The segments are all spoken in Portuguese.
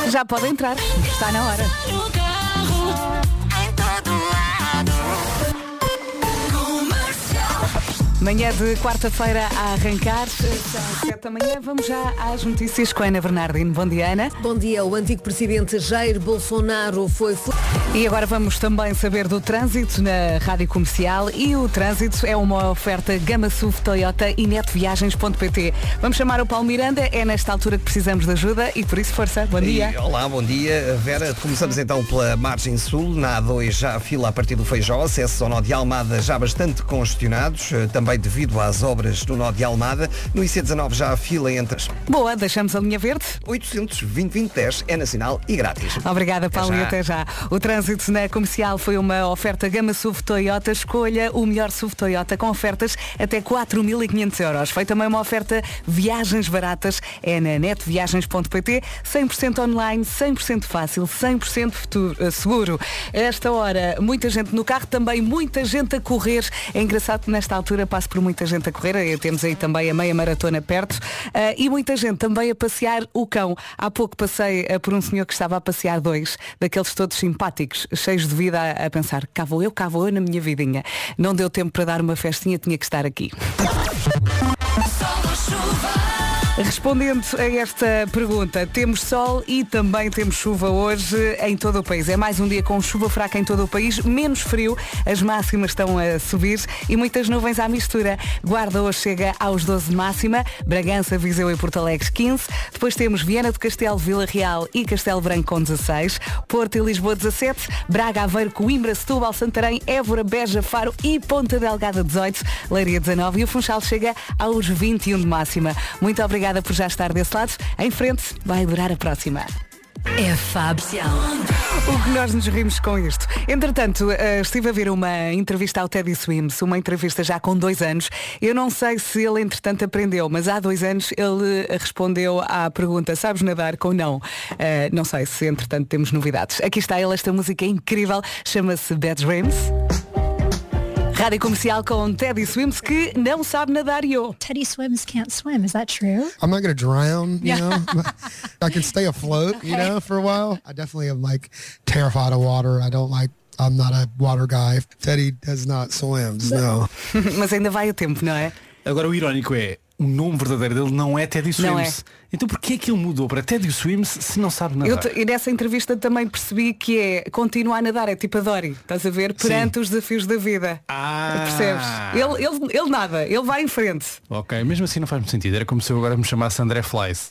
Já pode entrar, está na hora. Manhã de quarta-feira a arrancar, são 7 da manhã. Vamos já às notícias com a Ana Bernardino. Bom dia, Ana. Bom dia. O antigo presidente Jair Bolsonaro foi... E agora vamos também saber do trânsito na Rádio Comercial. E o trânsito é uma oferta Gama SUV, Toyota e netviagens.pt. Vamos chamar o Paulo Miranda, é nesta altura que precisamos de ajuda e por isso força. Bom dia. Olá, bom dia, Vera. Começamos então pela margem sul. Na A2 já a fila a partir do Feijó. Acessos ao nó de Almada já bastante congestionados, também devido às obras do nó de Almada. No IC19 já a fila entre as... Boa, deixamos a linha verde. 800-2020-10 é nacional e grátis. Obrigada, Paulo, e até já. O trânsito na Comercial foi uma oferta Gama SUV Toyota. Escolha o melhor SUV Toyota com ofertas até 4.500 euros. Foi também uma oferta viagens baratas. É na netviagens.pt. 100% online, 100% fácil, 100% seguro. A esta hora, muita gente no carro, também muita gente a correr. É engraçado que nesta altura passo por muita gente a correr. Temos aí também a meia maratona perto. E muita gente também a passear o cão. Há pouco passei por um senhor que estava a passear dois, daqueles todos simpáticos, cheios de vida, a pensar, cá vou eu na minha vidinha. Não deu tempo para dar uma festinha, tinha que estar aqui. Respondendo a esta pergunta, temos sol e também temos chuva hoje em todo o país. É mais um dia com chuva fraca em todo o país, menos frio, as máximas estão a subir e muitas nuvens à mistura. Guarda hoje chega aos 12 de máxima, Bragança, Viseu e Porto Alegre 15. Depois temos Viana do Castelo, Vila Real e Castelo Branco com 16. Porto e Lisboa 17. Braga, Aveiro, Coimbra, Setúbal, Santarém, Évora, Beja, Faro e Ponta Delgada 18. Leiria 19 e o Funchal chega aos 21 de máxima. Muito obrigada por já estar desse lado. Em frente, vai durar a próxima. É Fábio. O que nós nos rimos com isto. Entretanto, estive a ver uma entrevista ao Teddy Swims, uma entrevista já com 2 anos. Eu não sei se ele, entretanto, aprendeu, mas há 2 anos ele respondeu à pergunta, sabes nadar com não? Não sei se, entretanto, temos novidades. Aqui está ele, esta música é incrível, chama-se Bad Dreams. Rádio Comercial com Teddy Swims, que não sabe nadar e eu. Teddy Swims can't swim, is that true? I'm not going to drown, you know. I can stay afloat, you know, for a while. I definitely am terrified of water. I'm not a water guy. Teddy does not swim, no. Mas ainda vai a tempo, não é? Agora o irónico é, o nome verdadeiro dele não é Teddy Swims. Não é. Então porquê é que ele mudou para Teddy Swims se não sabe nadar? E nessa entrevista também percebi que é continuar a nadar, é tipo a Dory, estás a ver? Perante os desafios da vida. Percebes? Ele nada, ele vai em frente. Ok, mesmo assim não faz muito sentido. Era como se eu agora me chamasse André Flies.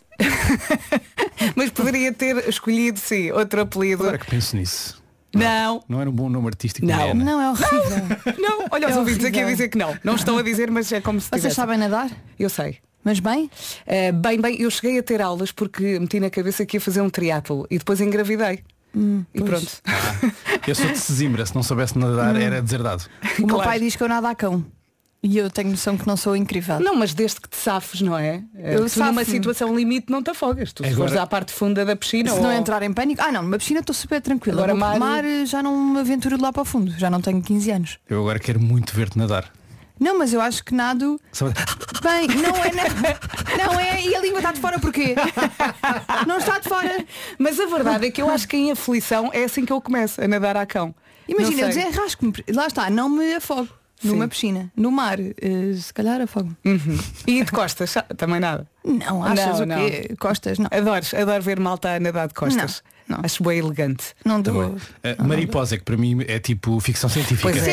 Mas poderia ter escolhido, sim, outro apelido. Agora que penso nisso. Não. Não era um bom nome artístico. Não, não é horrível. Não, olha os ouvintes aqui a dizer que não. Não estão a dizer, mas é como se Vocês tivesse. sabem nadar? Eu sei. Mas bem? Bem, eu cheguei a ter aulas porque meti na cabeça que ia fazer um triatlo e depois engravidei. E pronto. Eu sou de Sesimbra, se não soubesse nadar era deserdado. O meu pai diz que eu nado a cão. E eu tenho noção que não sou incrível. Não, mas desde que te safes, não é? Tu numa situação limite não te afogas. Tu se fores à parte funda da piscina. Se não entrar em pânico. Não, numa piscina estou super tranquila. Agora mar já não me aventuro de lá para o fundo. Já não tenho 15 anos. Eu agora quero muito ver-te nadar. Não, mas eu acho que nado. Bem, não é. E a língua está de fora porquê? Não está de fora. Mas a verdade é que eu acho que em aflição é assim que eu começo a nadar a cão. Imagina, eu desenrasco-me. Lá está, não me afogo. Numa piscina. No mar, se calhar afogo. E de costas? Também nada? Não, achas o quê? Costas, não. Adoro ver malta a nadar de costas. Não. Acho bem elegante. Não dou. Mariposa, que para mim é tipo ficção científica. Pois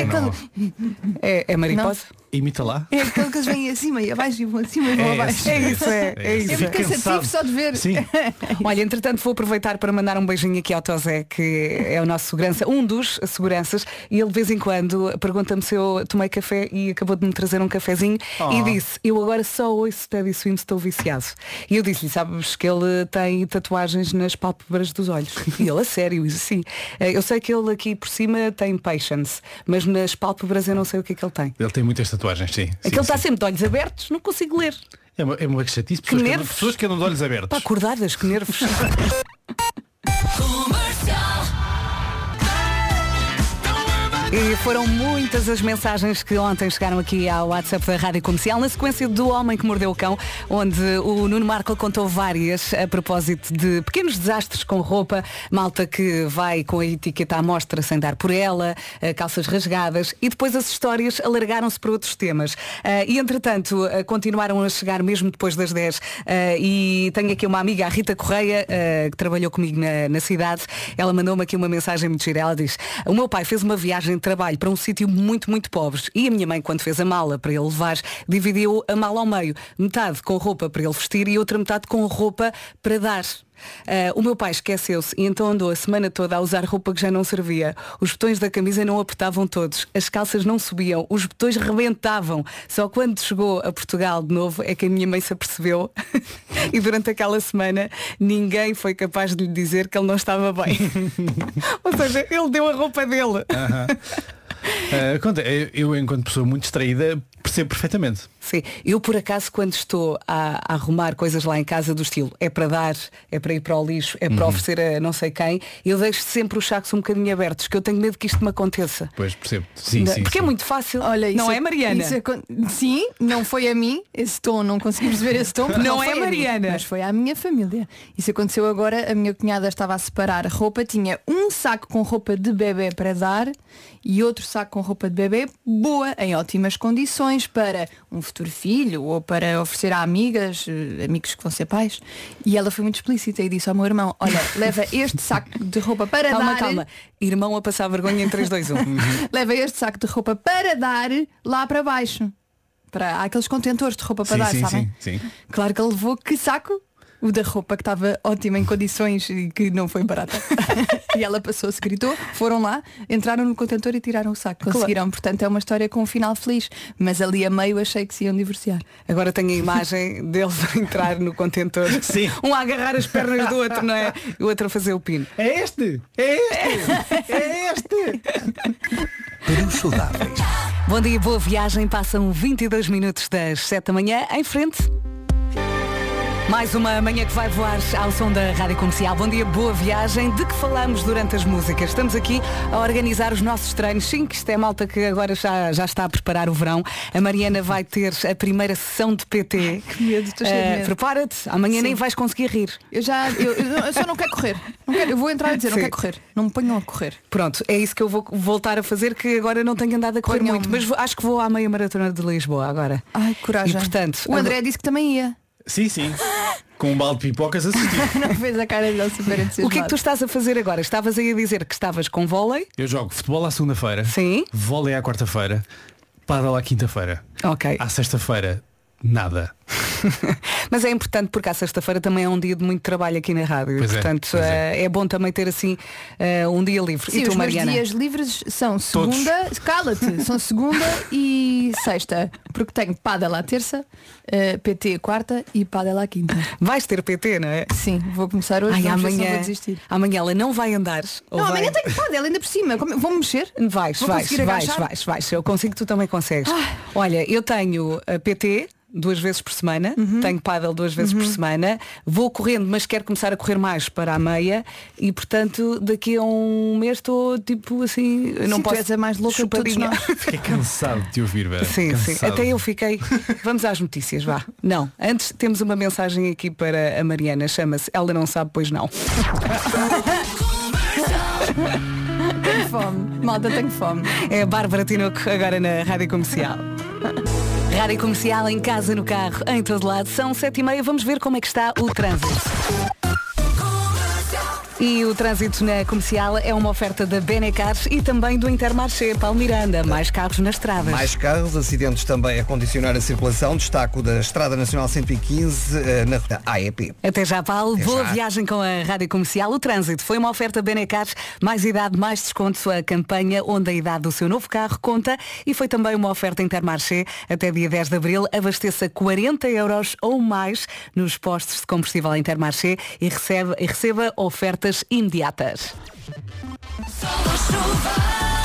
é. É mariposa? Imita lá. É aquele que eles vêm acima e abaixo e vão acima e vão abaixo. É isso. É muito cansativo só de ver. Sim. Olha, entretanto vou aproveitar para mandar um beijinho aqui ao Tosé, que é o nosso segurança, um dos seguranças, e ele de vez em quando pergunta-me se eu tomei café e acabou de me trazer um cafezinho e disse, eu agora só ouço Teddy Swims, estou viciado. E eu disse-lhe, sabes que ele tem tatuagens nas pálpebras dos olhos. E ele, a sério, isso sim. Eu sei que ele aqui por cima tem patience, mas nas pálpebras eu não sei o que é que ele tem. Ele tem muitas tatuagens, sim. Aquele está sempre de olhos abertos, não consigo ler. É uma chatice. Pessoas que andam de olhos abertos. Para acordadas, que nervos. E foram muitas as mensagens que ontem chegaram aqui ao WhatsApp da Rádio Comercial, na sequência do Homem que Mordeu o Cão, onde o Nuno Marco contou várias a propósito de pequenos desastres com roupa, malta que vai com a etiqueta à mostra sem dar por ela, calças rasgadas, e depois as histórias alargaram-se para outros temas. E entretanto, continuaram a chegar mesmo depois das 10. E tenho aqui uma amiga, a Rita Correia, que trabalhou comigo na cidade. Ela mandou-me aqui uma mensagem muito gira. Ela diz: o meu pai fez uma viagem de trabalho para um sítio muito, muito pobre, e a minha mãe, quando fez a mala para ele levar, dividiu a mala ao meio, metade com roupa para ele vestir e outra metade com roupa para dar. O meu pai esqueceu-se e então andou a semana toda a usar roupa que já não servia. Os botões da camisa não apertavam todos, as calças não subiam, os botões rebentavam. Só quando chegou a Portugal de novo é que a minha mãe se apercebeu e durante aquela semana ninguém foi capaz de lhe dizer que ele não estava bem. Ou seja, ele deu a roupa dele. Eu, enquanto pessoa muito distraída, percebo perfeitamente. Sim, eu por acaso quando estou a arrumar coisas lá em casa do estilo, é para dar, é para ir para o lixo, é para oferecer a não sei quem, eu deixo sempre os sacos um bocadinho abertos, que eu tenho medo que isto me aconteça. Pois, percebo. Sim, porque é muito fácil. Olha, não é, Mariana? Sim, não foi a mim, esse tom, não consegui perceber esse tom. Não é, Mariana? Mas foi à minha família. Isso aconteceu agora, a minha cunhada estava a separar roupa, tinha um saco com roupa de bebê para dar e outro saco com roupa de bebê boa, em ótimas condições, para um futuro filho ou para oferecer a amigas, amigos que vão ser pais. E ela foi muito explícita e disse ao meu irmão: olha, leva este saco de roupa para dar. Calma, irmão a passar vergonha em 3, 2, 1. Leva este saco de roupa para dar lá para baixo. Há aqueles contentores de roupa para dar, sabem? Sim. Claro que ele levou que saco? O da roupa que estava ótima em condições e que não foi barata. E ela passou-se, gritou, foram lá, entraram no contentor e tiraram o saco. Conseguiram, portanto é uma história com um final feliz. Mas ali a meio achei que se iam divorciar. Agora tenho a imagem deles a entrar no contentor. Sim. Um a agarrar as pernas do outro, não é? E o outro a fazer o pino. É este! Para os saudáveis. Bom dia, boa viagem. Passam 22 minutos das 7 da manhã. Em frente. Mais uma manhã que vai voar ao som da Rádio Comercial. Bom dia, boa viagem. De que falamos durante as músicas? Estamos aqui a organizar os nossos treinos. Sim, que isto é malta que agora já está a preparar o verão. A Mariana vai ter a primeira sessão de PT. Ai, que medo, estou cheio de medo. Prepara-te, amanhã nem vais conseguir rir. Eu só não quero correr. Eu vou entrar a dizer, não quero correr. Não me ponham a correr. Pronto, é isso que eu vou voltar a fazer, que agora não tenho andado a correr muito. Mas acho que vou à meia maratona de Lisboa agora. Ai, coragem. E, portanto, o André disse que também ia. Sim. Com um balde de pipocas assistido. Não fez a cara dele super entusiasmado. O que é que tu estás a fazer agora? Estavas aí a dizer que estavas com vôlei? Eu jogo futebol à segunda-feira. Sim. Vôlei à quarta-feira. Pádel à quinta-feira. Ok. À sexta-feira, nada. Mas é importante porque à sexta-feira também é um dia de muito trabalho aqui na rádio. Pois e, portanto, é bom também ter assim um dia livre. Sim, e tu, os meus Mariana? dias livres são segunda, cala-te, são segunda e sexta. Porque tenho pádel à terça, PT quarta e pádel à quinta. Vais ter PT, não é? Sim, vou começar hoje. Amanhã vou desistir. Amanhã ela não vai andar. Não, amanhã tenho pádel ainda por cima. Vou mexer? Vais. Eu consigo, tu também consegues. Olha, eu tenho a PT 2 vezes por semana, tenho pádel 2 vezes por semana, vou correndo, mas quero começar a correr mais para a meia e portanto daqui a um mês estou tipo assim, não posso. Tu és a mais louca de todos nós. Fiquei cansado de te ouvir, Vera. Sim, cansado. até eu fiquei. Vamos às notícias, vá. Não, antes temos uma mensagem aqui para a Mariana, chama-se Ela Não Sabe, Pois Não. Tenho fome, malta, tenho fome. É a Bárbara Tinoco agora na Rádio Comercial. Rádio Comercial, em casa, no carro, em todo lado. São 7h30, vamos ver como é que está o trânsito. E o trânsito na Comercial é uma oferta da Benecar e também do Intermarché. Paulo Miranda, mais carros nas estradas. Mais carros, acidentes também a condicionar a circulação. Destaco da Estrada Nacional 115 na ruta AEP. Até já, Paulo. Até Boa já. viagem com a Rádio Comercial. O trânsito foi uma oferta Benecar, mais idade, mais desconto, a campanha onde a idade do seu novo carro conta, e foi também uma oferta Intermarché. Até dia 10 de abril, abasteça 40 € ou mais nos postos de combustível Intermarché e receba ofertas imediatas.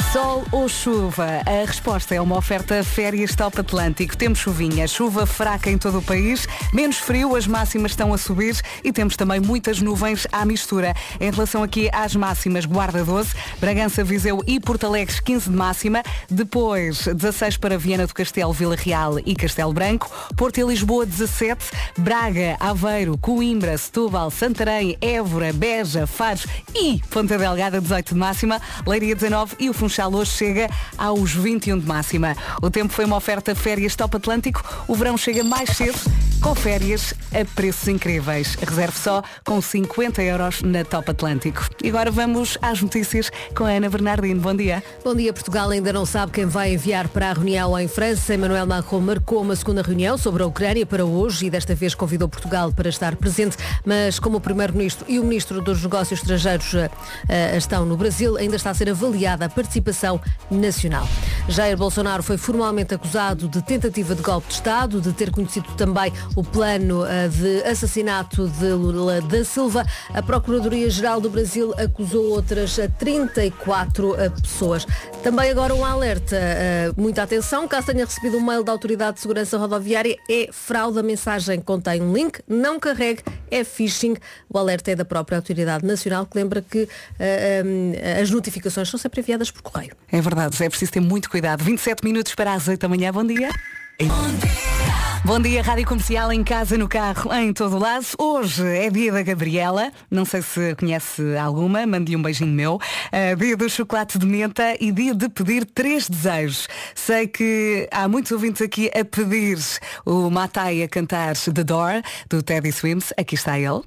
Sol ou chuva? A resposta é uma oferta Férias Top Atlântico. Temos chuvinha, chuva fraca em todo o país, menos frio, as máximas estão a subir e temos também muitas nuvens à mistura. Em relação aqui às máximas, Guarda 12, Bragança, Viseu e Porto Alegre 15 de máxima, depois 16 para Viana do Castelo, Vila Real e Castelo Branco, Porto e Lisboa 17, Braga, Aveiro, Coimbra, Setúbal, Santarém, Évora, Beja, Faro e Ponta Delgada 18 de máxima, Leiria 19 e o Funchal hoje chega aos 21 de máxima. O tempo foi uma oferta Férias Top Atlântico. O verão chega mais cedo com férias a preços incríveis. Reserve só com 50 € na Top Atlântico. E agora vamos às notícias com a Ana Bernardino. Bom dia. Bom dia. Portugal ainda não sabe quem vai enviar para a reunião em França. Emmanuel Macron marcou uma segunda reunião sobre a Ucrânia para hoje e desta vez convidou Portugal para estar presente, mas como o Primeiro-Ministro e o Ministro dos Negócios Estrangeiros estão no Brasil, ainda está a ser avaliada a participação nacional. Jair Bolsonaro foi formalmente acusado de tentativa de golpe de Estado, de ter conhecido também o plano de assassinato de Lula da Silva. A Procuradoria-Geral do Brasil acusou outras 34 pessoas. Também agora um alerta, muita atenção, caso tenha recebido um mail da Autoridade de Segurança Rodoviária, é fraude, a mensagem contém um link, não carregue, é phishing. O alerta é da própria Autoridade Nacional, que lembra que as notificações são sempre enviadas por correio. É verdade, é preciso ter muito cuidado. 27 minutos para as 8 da manhã. Bom dia. Bom dia, Rádio Comercial, em casa, no carro, em todo o lado. Hoje é dia da Gabriela, não sei se conhece alguma, mande-lhe um beijinho meu. Dia do chocolate de menta e dia de pedir 3 desejos. Sei que há muitos ouvintes aqui a pedir o Matai a cantar The Door, do Teddy Swims. Aqui está ele.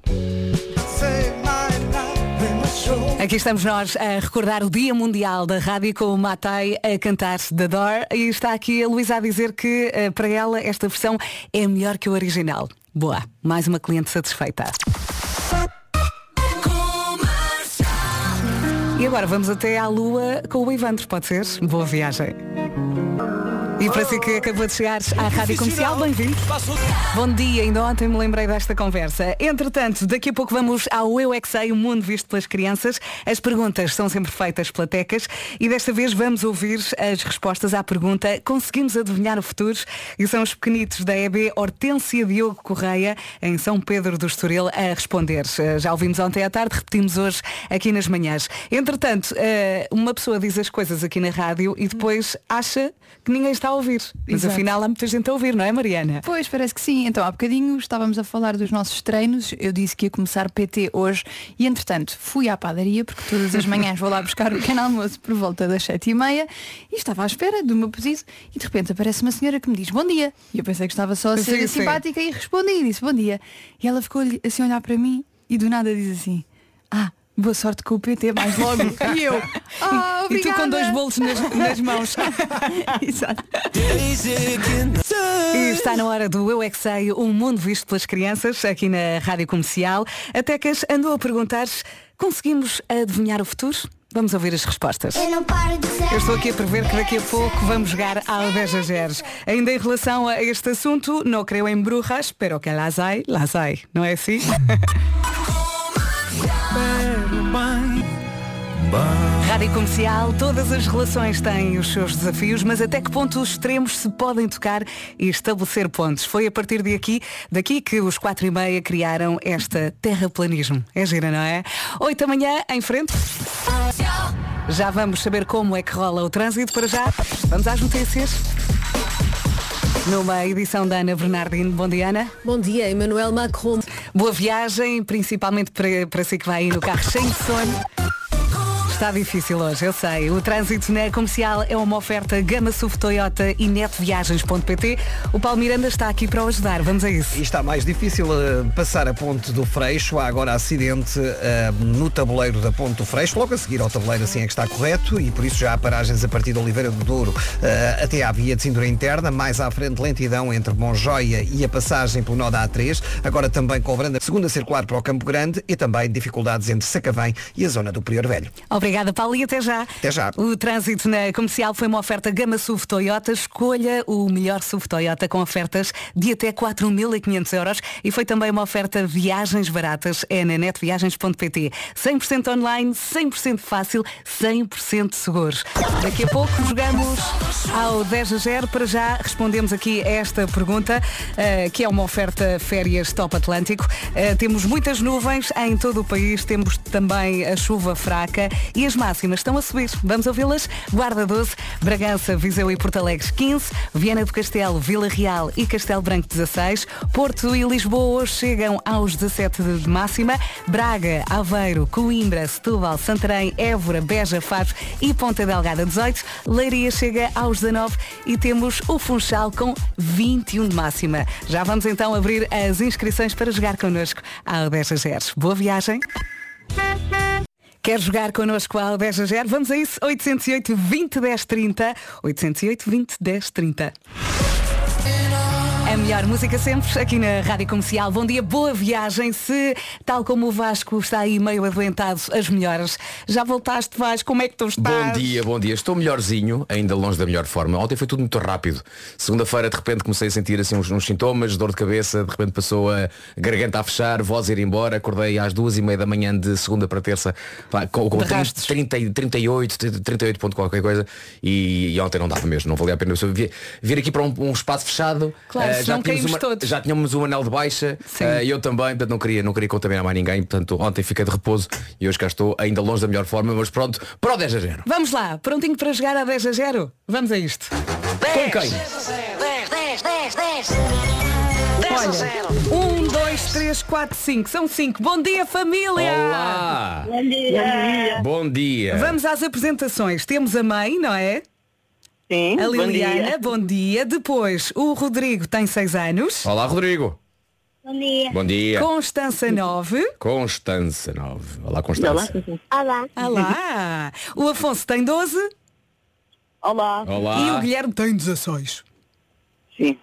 Aqui estamos nós a recordar o Dia Mundial da Rádio com o Matai a cantar The Door e está aqui a Luísa a dizer que para ela esta versão é melhor que o original. Boa, mais uma cliente satisfeita. E agora vamos até à Lua com o Ivandro, pode ser? Boa viagem. E para si que acabou de chegar à Rádio Comercial, bem-vindo. Bom dia, ainda ontem me lembrei desta conversa. Entretanto, daqui a pouco vamos ao Eu é que Sei, o mundo visto pelas crianças. As perguntas são sempre feitas pela Tecas e desta vez vamos ouvir as respostas à pergunta: conseguimos adivinhar o futuro? E são os pequenitos da EB Hortência Diogo Correia, em São Pedro do Estoril, a responder. Já ouvimos ontem à tarde, repetimos hoje aqui nas manhãs. Entretanto, uma pessoa diz as coisas aqui na rádio e depois acha que ninguém está a ouvir. Mas Exato. Afinal há muita gente a ouvir, não é, Mariana? Pois, parece que sim. Então, há bocadinho estávamos a falar dos nossos treinos. Eu disse que ia começar PT hoje e, entretanto, fui à padaria, porque todas as manhãs vou lá buscar o pequeno almoço por volta das 7h30 e estava à espera do meu pedido e, de repente, aparece uma senhora que me diz bom dia. E eu pensei que estava só a ser Sim. simpática e respondi e disse bom dia. E ela ficou assim a olhar para mim e do nada diz assim: boa sorte com o PT, mais logo. E eu, obrigada. E tu com 2 bolos nas mãos. Exato. E está na hora do Eu é que Sei, o mundo visto pelas crianças, aqui na Rádio Comercial. A Tecas andou a perguntar: conseguimos adivinhar o futuro? Vamos ouvir as respostas. Eu estou aqui a prever que daqui a pouco vamos jogar ao 10-0. Ainda em relação a este assunto, não creio em brujas, pero que las hay, não é assim? Rádio Comercial, todas as relações têm os seus desafios, mas até que ponto os extremos se podem tocar e estabelecer pontos? Foi a partir daqui que os 4h30 criaram esta terraplanismo. É gira, não é? 8 da manhã, em frente. Já vamos saber como é que rola o trânsito. Para já, vamos às notícias. Numa edição da Ana Bernardino. Bom dia, Ana. Bom dia, Emmanuel Macron. Boa viagem, principalmente para si que vai aí no carro cheio de sono. Está difícil hoje, eu sei. O trânsito na Comercial é uma oferta Gama SUV Toyota e netviagens.pt. O Paulo Miranda está aqui para o ajudar. Vamos a isso. E está mais difícil passar a ponte do Freixo. Há agora acidente no tabuleiro da ponte do Freixo. Logo a seguir ao tabuleiro, assim é que está correto. E por isso já há paragens a partir de Oliveira do Douro até à via de cintura interna. Mais à frente, lentidão entre Monjoia e a passagem pelo nó da A3. Agora também cobrando a segunda circular para o Campo Grande e também dificuldades entre Sacavém e a zona do Prior Velho. Obrigada, Paulo, e até já. Até já. O trânsito na comercial foi uma oferta Gama SUV Toyota. Escolha o melhor SUV Toyota com ofertas de até 4.500 euros. E foi também uma oferta viagens baratas. É na netviagens.pt. 100% online, 100% fácil, 100% seguros. Daqui a pouco jogamos ao 10-0. Para já respondemos aqui a esta pergunta, que é uma oferta férias Top Atlântico. Temos muitas nuvens em todo o país. Temos também a chuva fraca e as máximas estão a subir. Vamos ouvi-las? Guarda 12, Bragança, Viseu e Porto Alegre 15, Viana do Castelo, Vila Real e Castelo Branco 16, Porto e Lisboa hoje chegam aos 17 de máxima, Braga, Aveiro, Coimbra, Setúbal, Santarém, Évora, Beja, Faro e Ponta Delgada 18, Leiria chega aos 19 e temos o Funchal com 21 de máxima. Já vamos então abrir as inscrições para jogar connosco ao 10-0. Boa viagem! Quer jogar connosco ao 10-0? Vamos a isso, 808 20 10 30, 808 20 10 30. A melhor música sempre aqui na Rádio Comercial. Bom dia, boa viagem. Se, tal como o Vasco está aí meio adoentado, as melhoras. Já voltaste, Vasco? Como é que tu estás? Bom dia. Estou melhorzinho, ainda longe da melhor forma. Ontem foi tudo muito rápido. Segunda-feira, de repente, comecei a sentir assim uns sintomas, dor de cabeça. De repente passou a garganta a fechar, voz a ir embora. Acordei às 2h30 da manhã de segunda para terça com 38 ponto qualquer coisa. E ontem não dava mesmo, não valia a pena. Vir aqui para um espaço fechado. Claro, já tínhamos um anel de baixa e eu também, portanto não queria contaminar mais ninguém. Portanto ontem fiquei de repouso e hoje cá estou ainda longe da melhor forma, mas pronto para o 10-0. Vamos lá, prontinho para jogar a 10-0? Vamos a isto. 10, com quem? 10-0. 1, 2, 3, 4, 5. São 5. Bom dia, família! Olá! Bom dia! Vamos às apresentações. Temos a mãe, não é? Sim, a Liliana, bom dia. Depois, o Rodrigo tem 6 anos. Olá, Rodrigo. Bom dia. Bom dia. Constança 9. Constança 9. Olá, Constança. Olá. Olá. O Afonso tem 12. Olá. Olá. E o Guilherme tem 16. Sim.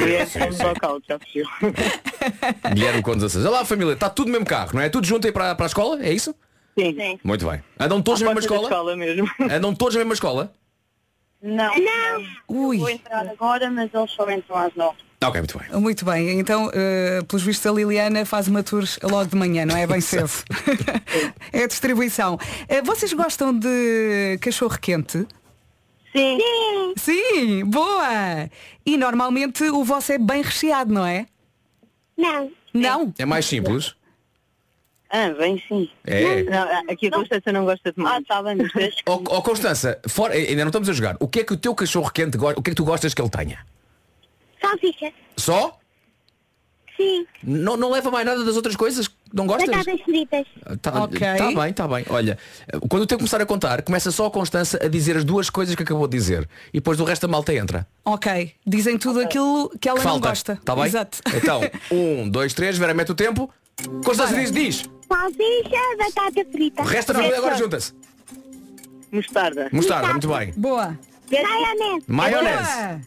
Guilherme com 16. Olá, família. Está tudo no mesmo carro, não é? Tudo junto aí para a escola? É isso? Sim. Muito bem. Andam todos na mesma escola? Mesmo. Andam todos na mesma escola? Não. Ui. Vou entrar agora, mas eles só entram às 9. Ok, muito bem. Muito bem. Então, pelos vistos, a Liliana faz uma tour logo de manhã, não é? Bem cedo. É a distribuição. Vocês gostam de cachorro quente? Sim. Sim, boa! E normalmente o vosso é bem recheado, não é? Não. Não? É mais simples? Bem sim. É. Não, aqui a Constança não gosta de mais. Está bem, Ó Constança, ainda não estamos a jogar. O que é que o teu cachorro quente gosta? O que é que tu gostas que ele tenha? Salsicha. Só? Sim. Não leva mais nada das outras coisas? Não gostas? Batatas fritas. Tá bem. Olha, quando eu tenho que começar a contar, começa só a Constança a dizer as duas coisas que acabou de dizer. E depois do resto da malta entra. Ok. Dizem tudo aquilo que ela não gosta. Tá bem? Exato. Então, 1, 2, 3, Vera, mete o tempo. Constança diz. Salsicha, batata frita. O resto da família agora junta-se. Mostarda. Mostarda, muito bem. Boa. Maionese. Boa.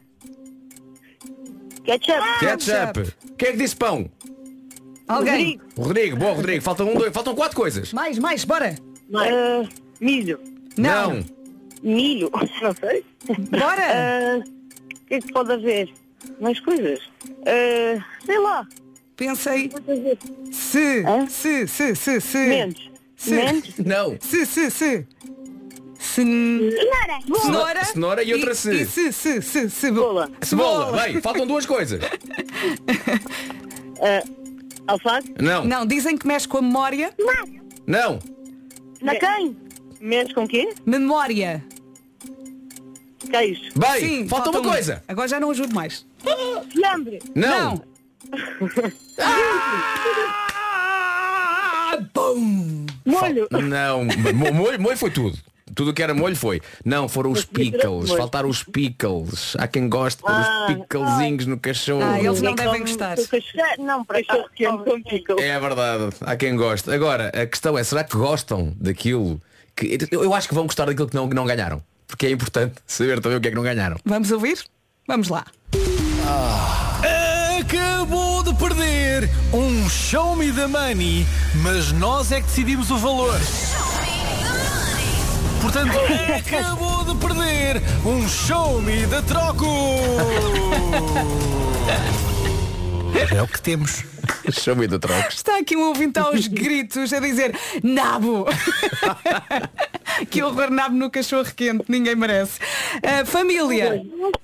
Ketchup. Quem é que disse pão? Alguém. Rodrigo. Boa, Rodrigo. Faltam 4 coisas. Mais, bora. Milho. Não. Milho. Não sei. Bora. O que é que pode haver? Mais coisas? Sei lá. Pensei. Se. Sementes. Sementes? Não. Se. Cenoura e outra se. Cebola. Cebola. Bem, faltam 2 coisas. Alface? Não. Dizem que mexe com a memória. Não. Na quem? Mexe com quê? Memória. Queijo. Bem, Sim, falta uma um. coisa. Agora já não ajudo mais. Fiambre. Não. Bum. Molho. Não. Molho foi tudo. Tudo o que era molho foi. Não, foram os pickles. Faltaram os pickles. Há quem goste de pôr os picklezinhos no cachorro. Eles não devem gostar. Não, para cachorro quente com pickles. É verdade. Há quem goste. Agora, a questão é, será que gostam daquilo? Eu acho que vão gostar daquilo que não ganharam. Porque é importante saber também o que é que não ganharam. Vamos ouvir? Vamos lá. Acabou de perder um Show Me the Money, mas nós é que decidimos o valor. Portanto, acabou de perder um show-me de troco. É o que temos. Show-me de troco. Está aqui um ouvinte aos gritos a dizer nabo. Que horror, nabo no cachorro quente, ninguém merece. Família.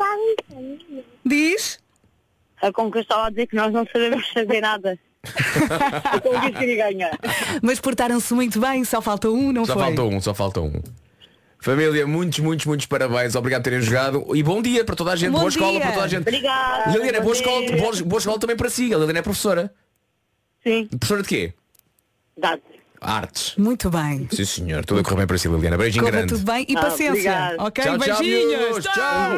Diz? A Conca estava a dizer que nós não sabemos fazer nada. Então o que queria ganhar. Mas portaram-se muito bem, só falta um, não foi? Só falta um. Família, muitos parabéns. Obrigado por terem jogado. E bom dia para toda a gente. Bom boa dia. escola para toda a gente. Obrigada. Liliana, boa escola também para si. A Liliana é professora. Sim. Professora de quê? Dá. Artes. Muito bem. Sim, senhor. Tudo a correr bem para si, Liliana. Beijinho Corra grande. tudo bem e paciência. Obrigado. Ok, Tchau, tchau, beijinhos. amigos. Tchau.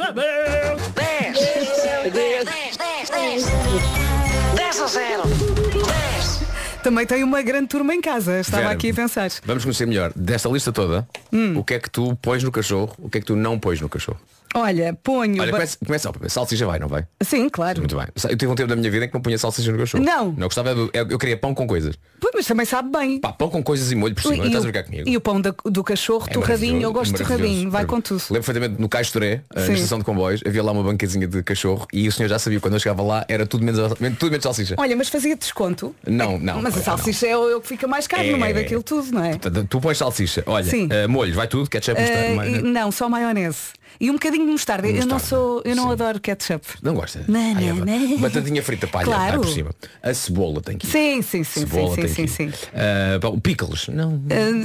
10-0. Também tem uma grande turma em casa. Estava Vera, aqui a pensar. Vamos conhecer melhor. Desta lista toda, o que é que tu pões no cachorro? O que é que tu não pões no cachorro? Olha, ponho... Olha, começa salsicha vai, não vai? Sim, claro. Muito bem. Eu tive um tempo da minha vida em que não punha salsicha no cachorro. Não. Eu gostava eu queria pão com coisas. Pois, mas também sabe bem. Pá, pão com coisas e molho por cima. Estás a brincar comigo? E o pão do cachorro, É torradinho. Eu gosto de maravilhoso, torradinho. Vai com tudo. Lembro perfeitamente no Cais Toré, na Sim. estação de comboios, havia lá uma bancazinha de cachorro e o senhor já sabia quando eu chegava lá era tudo menos salsicha. Olha, mas fazia desconto. Não. Mas a salsicha é o que fica mais caro no meio daquilo tudo, não é? Portanto, tu pões salsicha. Olha, Sim. molho, vai tudo, ketchup, mostarda. Não, só maionese. E um bocadinho de mostarda. Eu não adoro ketchup. Não gosta? Não. Batatinha frita palha, Claro. vai por cima. A cebola tem que ir. Sim. Cebola tem que ir. O pickles, não.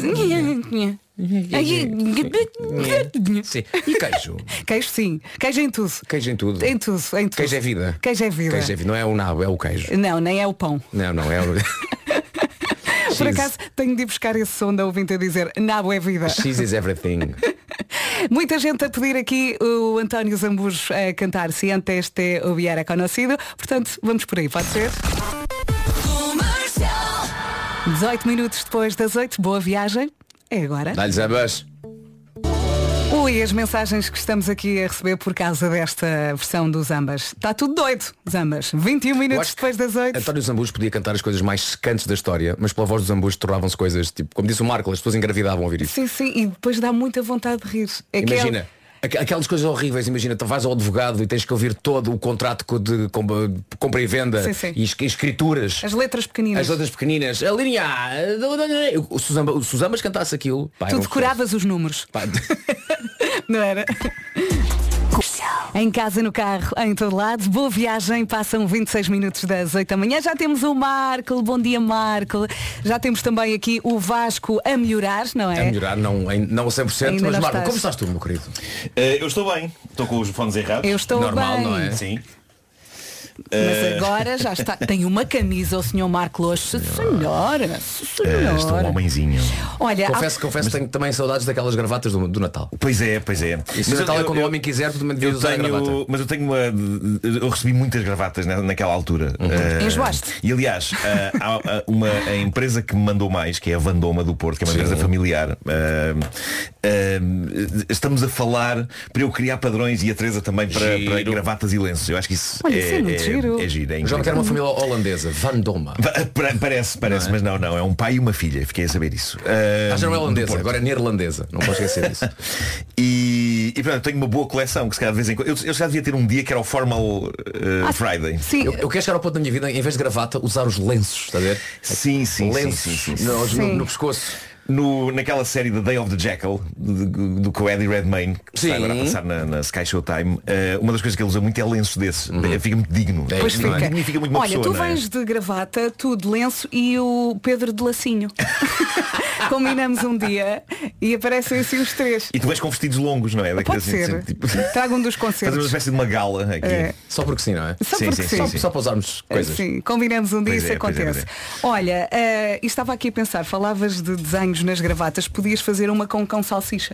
Sim. E queijo? Queijo sim. Queijo em tudo. Queijo em tudo. Em tudo. Queijo é vida. Queijo é vida. Queijo é vida. Não é o nabo, é o queijo. Não, nem é o pão. Não, é o... Por acaso tenho de ir buscar esse som da ouvinte a dizer nabo é vida. Cheese is everything. Muita gente a pedir aqui o António Zambujo a cantar Se antes te hubiera conocido. Portanto, vamos por aí, pode ser? 18 minutos depois das 8, boa viagem. É agora. Dá-lhes ambas. Ui, as mensagens que estamos aqui a receber por causa desta versão do Zambas. Está tudo doido, Zambas. 21 minutos depois das 8. António Zambujo podia cantar as coisas mais secantes da história, mas pela voz do Zambujo tornavam-se coisas, tipo, como disse o Marco, as pessoas engravidavam a ouvir isso. Sim, e depois dá muita vontade de rir. Imagina, aquelas coisas horríveis, imagina, tu vais ao advogado e tens que ouvir todo o contrato de compra e venda. Sim. E escrituras. As letras pequeninas. A linha A. O Suzambas cantasse aquilo. Pá, tu decoravas os números. Pá. Não era? Em casa, no carro, em todo lado. Boa viagem, passam 26 minutos das 8 da manhã. Já temos o Marco, bom dia Marco. Já temos também aqui o Vasco a melhorar, não é? A melhorar, não a 100%. Ainda mas não Marco, estás. como estás tu, meu querido? Eu estou bem, estou com os fones errados. Eu estou Normal, bem. não é? Sim. Mas agora já está. Tem uma camisa o senhor Marco Locho. Senhora. Estou um homenzinho. Olha, Confesso que tenho também saudades daquelas gravatas do Natal. Pois é. E se o Natal é quando o homem quiser, tu também devias usar a gravata. Mas eu recebi muitas gravatas naquela altura. Enjoaste? E aliás, há a empresa que me mandou mais, que é a Vandoma do Porto, que é uma empresa familiar. Estamos a falar para eu criar padrões e a Teresa também para gravatas e lenços. Eu acho que isso olha, isso é muito giro. É giro. Já não quero uma família holandesa, Vandoma. Parece, mas não, é um pai e uma filha, fiquei a saber isso. Já não é holandesa, agora é neerlandesa, não posso esquecer disso. E portanto tenho uma boa coleção que se calhar de vez em quando. Eu já devia ter um dia que era o Formal Friday. Sim. Eu quero chegar ao ponto da minha vida, em vez de gravata, usar os lenços, está a ver? Sim. No pescoço. Naquela série The Day of the Jackal do que o Eddie Redmayne, que está agora a passar na Sky Showtime, uma das coisas que ele usa muito é lenço desse. Fica muito digno. Pois fica. Digno e fica muito uma Olha, pessoa, tu não é? vens de gravata, tu de lenço e o Pedro de lacinho. Combinamos um dia e aparecem assim os três. E tu vais com vestidos longos, não é? Pode ser. Traga um dos Fazer concertos. uma espécie de uma gala aqui. Só porque sim, não é? Só porque sim. Só para usarmos coisas. Sim, combinamos um dia, Pois isso é, pois é, acontece. Olha, e estava aqui a pensar, falavas de desenhos nas gravatas, podias fazer uma com cão salsicha.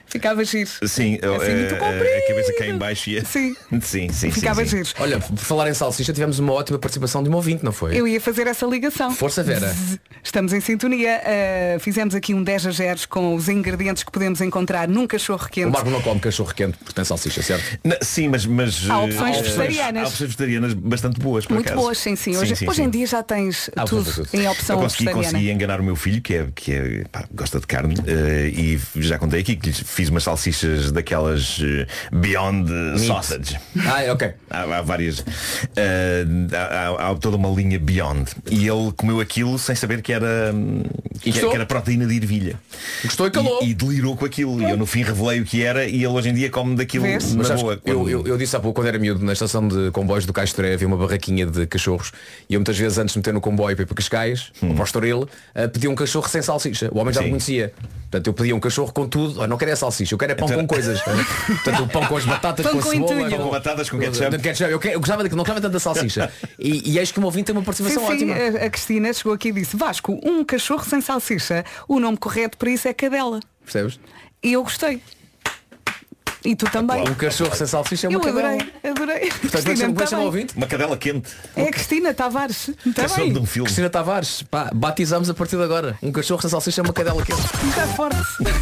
Ficava giro. Sim, Assim, muito comprido. a cabeça cá em baixo ia. Sim. Sim. Ficava giro. Olha, por falar em salsicha, tivemos uma ótima participação de um ouvinte, não foi? Eu ia fazer essa ligação. Força, Vera. Estamos em sintonia. Fizemos aqui um 10 a 0 com os ingredientes que podemos encontrar num cachorro quente. O Marco não come cachorro quente porque tem salsicha, certo? Sim, mas há opções vegetarianas. Há opções vegetarianas bastante boas, por muito acaso. boas, sim. Hoje em dia já tens tudo em opção vegetariana. Consegui enganar o meu filho, que gosta de carne, e já contei aqui que lhe fiz umas salsichas daquelas Beyond Sausage. Ok. Há várias. Há toda uma linha Beyond. E ele comeu aquilo sem saber que era proteína de ervilha. Gostou e calou. E delirou com aquilo. E eu no fim revelei o que era e ele hoje em dia come daquilo na boa. Eu disse há pouco, quando era miúdo, na estação de comboios do Caixo havia uma barraquinha de cachorros e eu muitas vezes antes de meter no comboio para ir para Cascais, ou para o Estoril, pedia um cachorro sem salsicha. O homem já me conhecia. Portanto, eu pedia um cachorro com tudo. Não quero salsicha, eu quero pão com coisas. Portanto, o pão com as batatas, pão com a cebola, com batatas, com ketchup. Eu gostava de que não gostava tanto da salsicha. E eis que o meu ouvinte tem uma participação ótima. A Cristina chegou aqui e disse: Vasco, um cachorro sem salsicha. O nome correto para isso é cadela. Percebes? E eu gostei. E tu também. Um cachorro sem salsicha é uma cadela. Adorei. Portanto, chama ouvinte? Uma cadela quente. É a Cristina Tavares. Canção de um filme. Cristina Tavares. Pá, batizamos a partir de agora. Um cachorro sem salsicha é uma cadela quente. Está forte.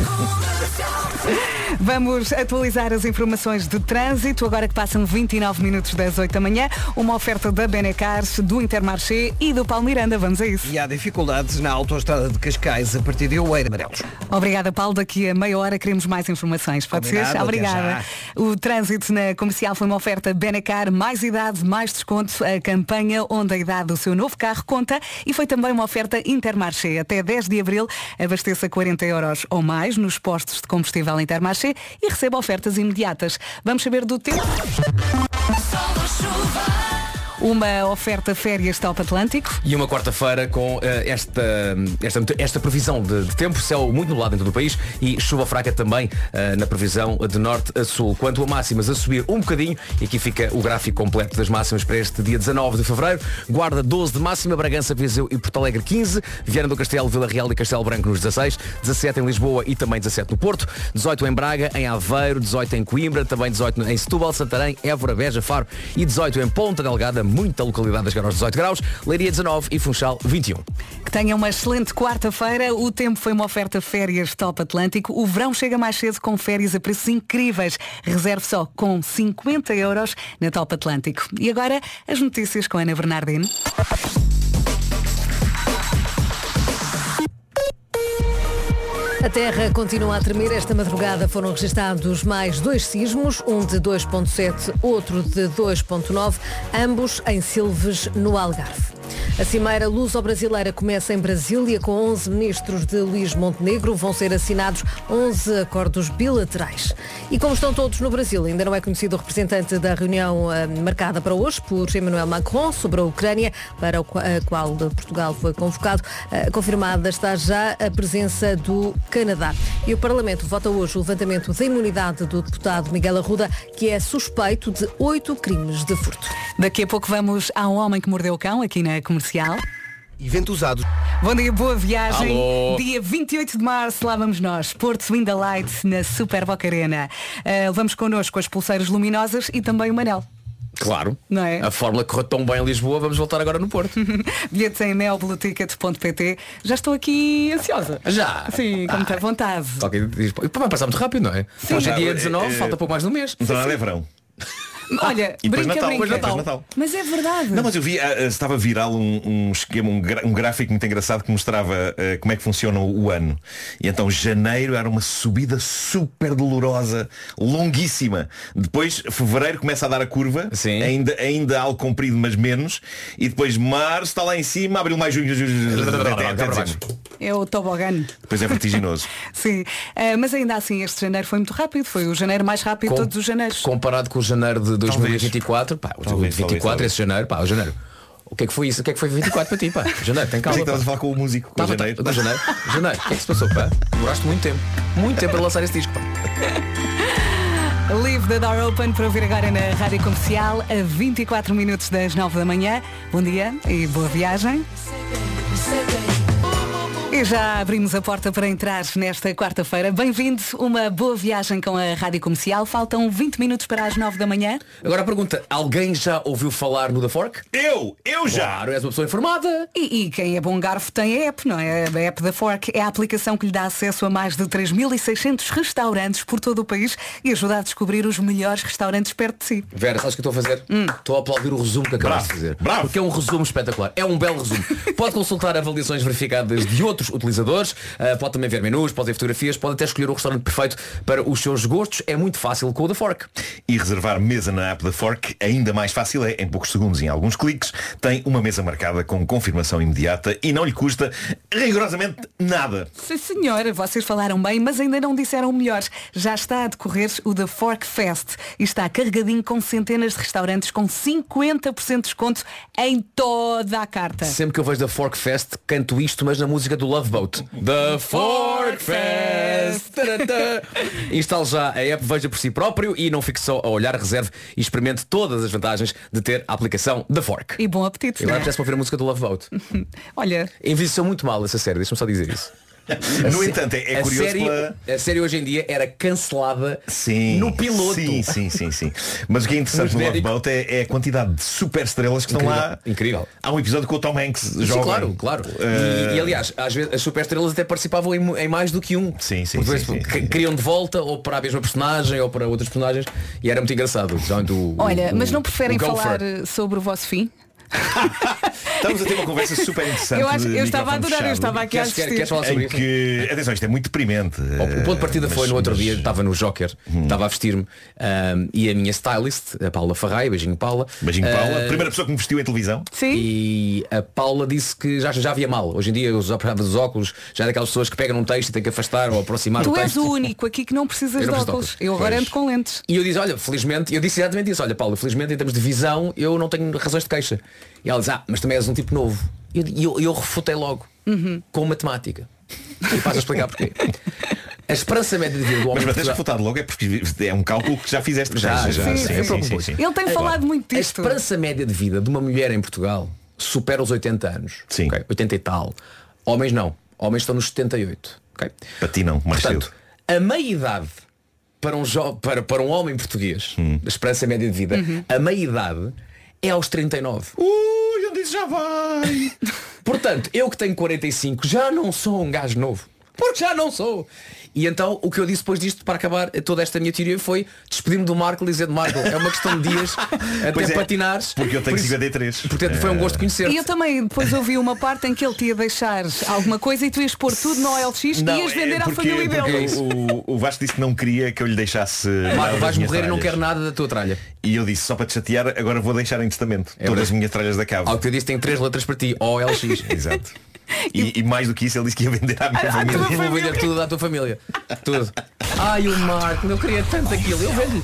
Vamos atualizar as informações de trânsito, agora que passam 29 minutos das 8 da manhã. Uma oferta da Benecar, do Intermarché e do Paulo Miranda. Vamos a isso. E há dificuldades na autoestrada de Cascais a partir de Oeira Amarelos. Obrigada, Paulo. Daqui a meia hora queremos mais informações. Pode ser? Obrigada. O trânsito na comercial foi uma oferta Benecar, mais idade, mais desconto. A campanha onde a idade do seu novo carro conta, e foi também uma oferta Intermarché. Até 10 de abril, abasteça 40 € ou mais nos postos de combustível Intermarché e receba ofertas imediatas. Vamos saber do tempo. Uma oferta férias Top Atlântico. E uma quarta-feira com esta previsão de tempo, céu muito nublado em todo o país e chuva fraca também na previsão de norte a sul. Quanto a máximas, a subir um bocadinho, e aqui fica o gráfico completo das máximas para este dia 19 de fevereiro. Guarda 12 de máxima, Bragança, Viseu e Porto Alegre 15, Viana do Castelo, Vila Real e Castelo Branco nos 16, 17 em Lisboa e também 17 no Porto, 18 em Braga, em Aveiro, 18 em Coimbra, também 18 em Setúbal, Santarém, Évora, Beja, Faro e 18 em Ponta Delgada, muita localidade a chegar aos 18 graus, Leiria 19 e Funchal 21. Que tenha uma excelente quarta-feira. O tempo foi uma oferta férias Top Atlântico. O verão chega mais cedo com férias a preços incríveis. Reserve só com 50 € na Top Atlântico. E agora as notícias com Ana Bernardino. A Terra continua a tremer. Esta madrugada foram registados mais 2 sismos, um de 2.7, outro de 2.9, ambos em Silves, no Algarve. A Cimeira Luso-Brasileira começa em Brasília com 11 ministros de Luís Montenegro. Vão ser assinados 11 acordos bilaterais. E como estão todos no Brasil, ainda não é conhecido o representante da reunião marcada para hoje por Emmanuel Macron sobre a Ucrânia, para a qual Portugal foi convocado. Confirmada está já a presença do Canadá. E o Parlamento vota hoje o levantamento da imunidade do deputado Miguel Arruda, que é suspeito de 8 crimes de furto. Daqui a pouco vamos ao Homem que Mordeu o Cão, aqui na Comercial. Evento usado. Bom dia, boa viagem. Alô. Dia 28 de março, lá vamos nós. Porto In The Light, na Super Boca Arena. Levamos connosco as pulseiras luminosas e também o Manel. Claro. Não é? A fórmula correu tão bem em Lisboa, vamos voltar agora no Porto. Bilhetes em neoblueticket.pt. Já estou aqui ansiosa. Já? Sim, com muita vontade. Vai passar muito rápido, não é? Sim. Hoje é dia 19, falta pouco mais de um mês. Então nada é verão. Olha, E depois brinca. Natal. Mas é verdade. Não, mas eu vi, estava viral um esquema, um gráfico muito engraçado que mostrava como é que funciona o ano. E então janeiro era uma subida super dolorosa, longuíssima. Depois fevereiro começa a dar a curva. Sim. Ainda algo comprido, mas menos. E depois março está lá em cima, abril, maio, junho, até dezembro. É o tobogã. Depois é vertiginoso. Sim, mas ainda assim este janeiro foi muito rápido. Foi o janeiro mais rápido de todos os janeiros. Comparado com o janeiro de 2024, pá, o 24, esse janeiro, pá, o janeiro. O que é que foi isso? O que é que foi 24 para ti, pá? Janeiro, tem calma. Estavas a falar com o músico, com janeiro. Janeiro, o que é que se passou, pá? Demoraste muito tempo para lançar esse disco, pá. Leave the Door Open para ouvir agora na Rádio Comercial a 24 minutos das 9 da manhã. Bom dia e boa viagem. E já abrimos a porta para entrar nesta quarta-feira. Bem-vindo, uma boa viagem com a Rádio Comercial. Faltam 20 minutos para as 9 da manhã. Agora a pergunta, alguém já ouviu falar no The Fork? Eu já! Claro, és uma pessoa informada. E quem é bom garfo tem a app, não é? A app da Fork é a aplicação que lhe dá acesso a mais de 3.600 restaurantes por todo o país e ajuda a descobrir os melhores restaurantes perto de si. Vera, sabes o que eu estou a fazer? Estou a aplaudir o resumo que acabaste de fazer. Bravo. Porque é um resumo espetacular. É um belo resumo. Pode consultar avaliações verificadas de outros utilizadores, pode também ver menus, pode ver fotografias, pode até escolher o restaurante perfeito para os seus gostos. É muito fácil com o The Fork. E reservar mesa na app da Fork ainda mais fácil é, em poucos segundos e em alguns cliques, tem uma mesa marcada com confirmação imediata e não lhe custa rigorosamente nada. Sim, senhora, vocês falaram bem, mas ainda não disseram o melhor. Já está a decorrer o The Fork Fest e está carregadinho com centenas de restaurantes com 50% de desconto em toda a carta. Sempre que eu vejo The Fork Fest, canto isto, mas na música do Love Boat. The Fork Fest. Instale já a app, veja por si próprio e não fique só a olhar, reserve e experimente todas as vantagens de ter a aplicação The Fork. E bom apetite. Agora apetece para ouvir a música do Love Boat. Olha, envelheceu muito mal essa série, deixa-me só dizer isso. No entanto, é curioso a série hoje em dia era cancelada no piloto. Sim. Mas o que é interessante no Love Boat é a quantidade de super estrelas que estão lá. Incrível. Há um episódio com o Tom Hanks jovem. Claro. E aliás, às vezes as super estrelas até participavam em mais do que um. Sim. Queriam de volta ou para a mesma personagem ou para outras personagens e era muito engraçado. Olha, mas não preferem falar sobre o vosso fim? Estamos a ter uma conversa super interessante. Eu estava a adorar, eu estava aqui a assistir. Queres falar sobre isso? Atenção, isto é muito deprimente. O ponto de partida foi no outro dia, estava no Joker, estava a vestir-me e a minha stylist, a Paula Farrai, beijinho Paula. Beijinho Paula, primeira pessoa que me vestiu em televisão. Sim. E a Paula disse que já havia mal. Hoje em dia eu usava os óculos, já é daquelas pessoas que pegam um texto e têm que afastar ou aproximar tu o és texto. o único aqui que não precisas de óculos. Eu agora ando com lentes. E eu disse, olha, felizmente, eu disse exatamente isso, olha Paula, felizmente em termos de visão eu não tenho razões de queixa. E ela diz, mas também és um tipo novo. E eu refutei logo com matemática. E passo a explicar porquê. A esperança média de vida do homem. Mas tens refutado logo é porque é um cálculo que já fizeste. Sim. Ele tem falado muito disto. A esperança média de vida de uma mulher em Portugal supera os 80 anos. Sim. Okay? 80 e tal. Homens não. Homens estão nos 78. Okay? Para ti não, mais Portanto, cedo. a meia-idade para um homem português, a esperança média de vida, a meia-idade é aos 39. Eu disse já vai. Portanto, eu que tenho 45 já não sou um gajo novo. Porque já não sou. E então o que eu disse depois disto, para acabar toda esta minha teoria, foi despedir-me do Marco e dizer de Marco, é uma questão de dias até patinares. Porque eu tenho 53. Portanto, foi um gosto de conhecer. E eu também depois ouvi uma parte em que ele te ia deixar alguma coisa e tu ias pôr tudo no OLX e ias vender à família dele. O Vasco disse que não queria que eu lhe deixasse. Marco, vais morrer e não quero nada da tua tralha. E eu disse, só para te chatear, agora vou deixar em testamento todas as minhas tralhas da cave. Algo que eu disse tem 3 letras para ti, OLX. Exato. E mais do que isso, ele disse que ia vender à minha família. Eu vou vender tudo à tua família. Tudo. Ai, o Marco, eu queria tanto aquilo. Eu vendo.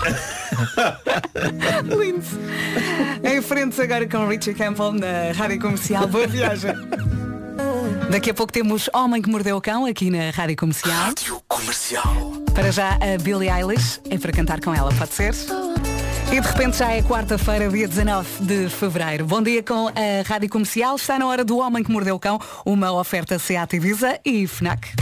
Lindo. Em frente agora com Richie Campbell na Rádio Comercial. Boa viagem. Daqui a pouco temos Homem que Mordeu o Cão aqui na Rádio Comercial. Rádio Comercial. Para já a Billie Eilish. É para cantar com ela, pode ser? E de repente já é quarta-feira, dia 19 de fevereiro. Bom dia com a Rádio Comercial. Está na hora do Homem que Mordeu o Cão. Uma oferta Seat Ibiza e FNAC.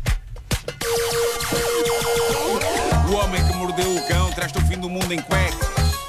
O Homem que Mordeu o Cão traz-te o fim do mundo em cuecas.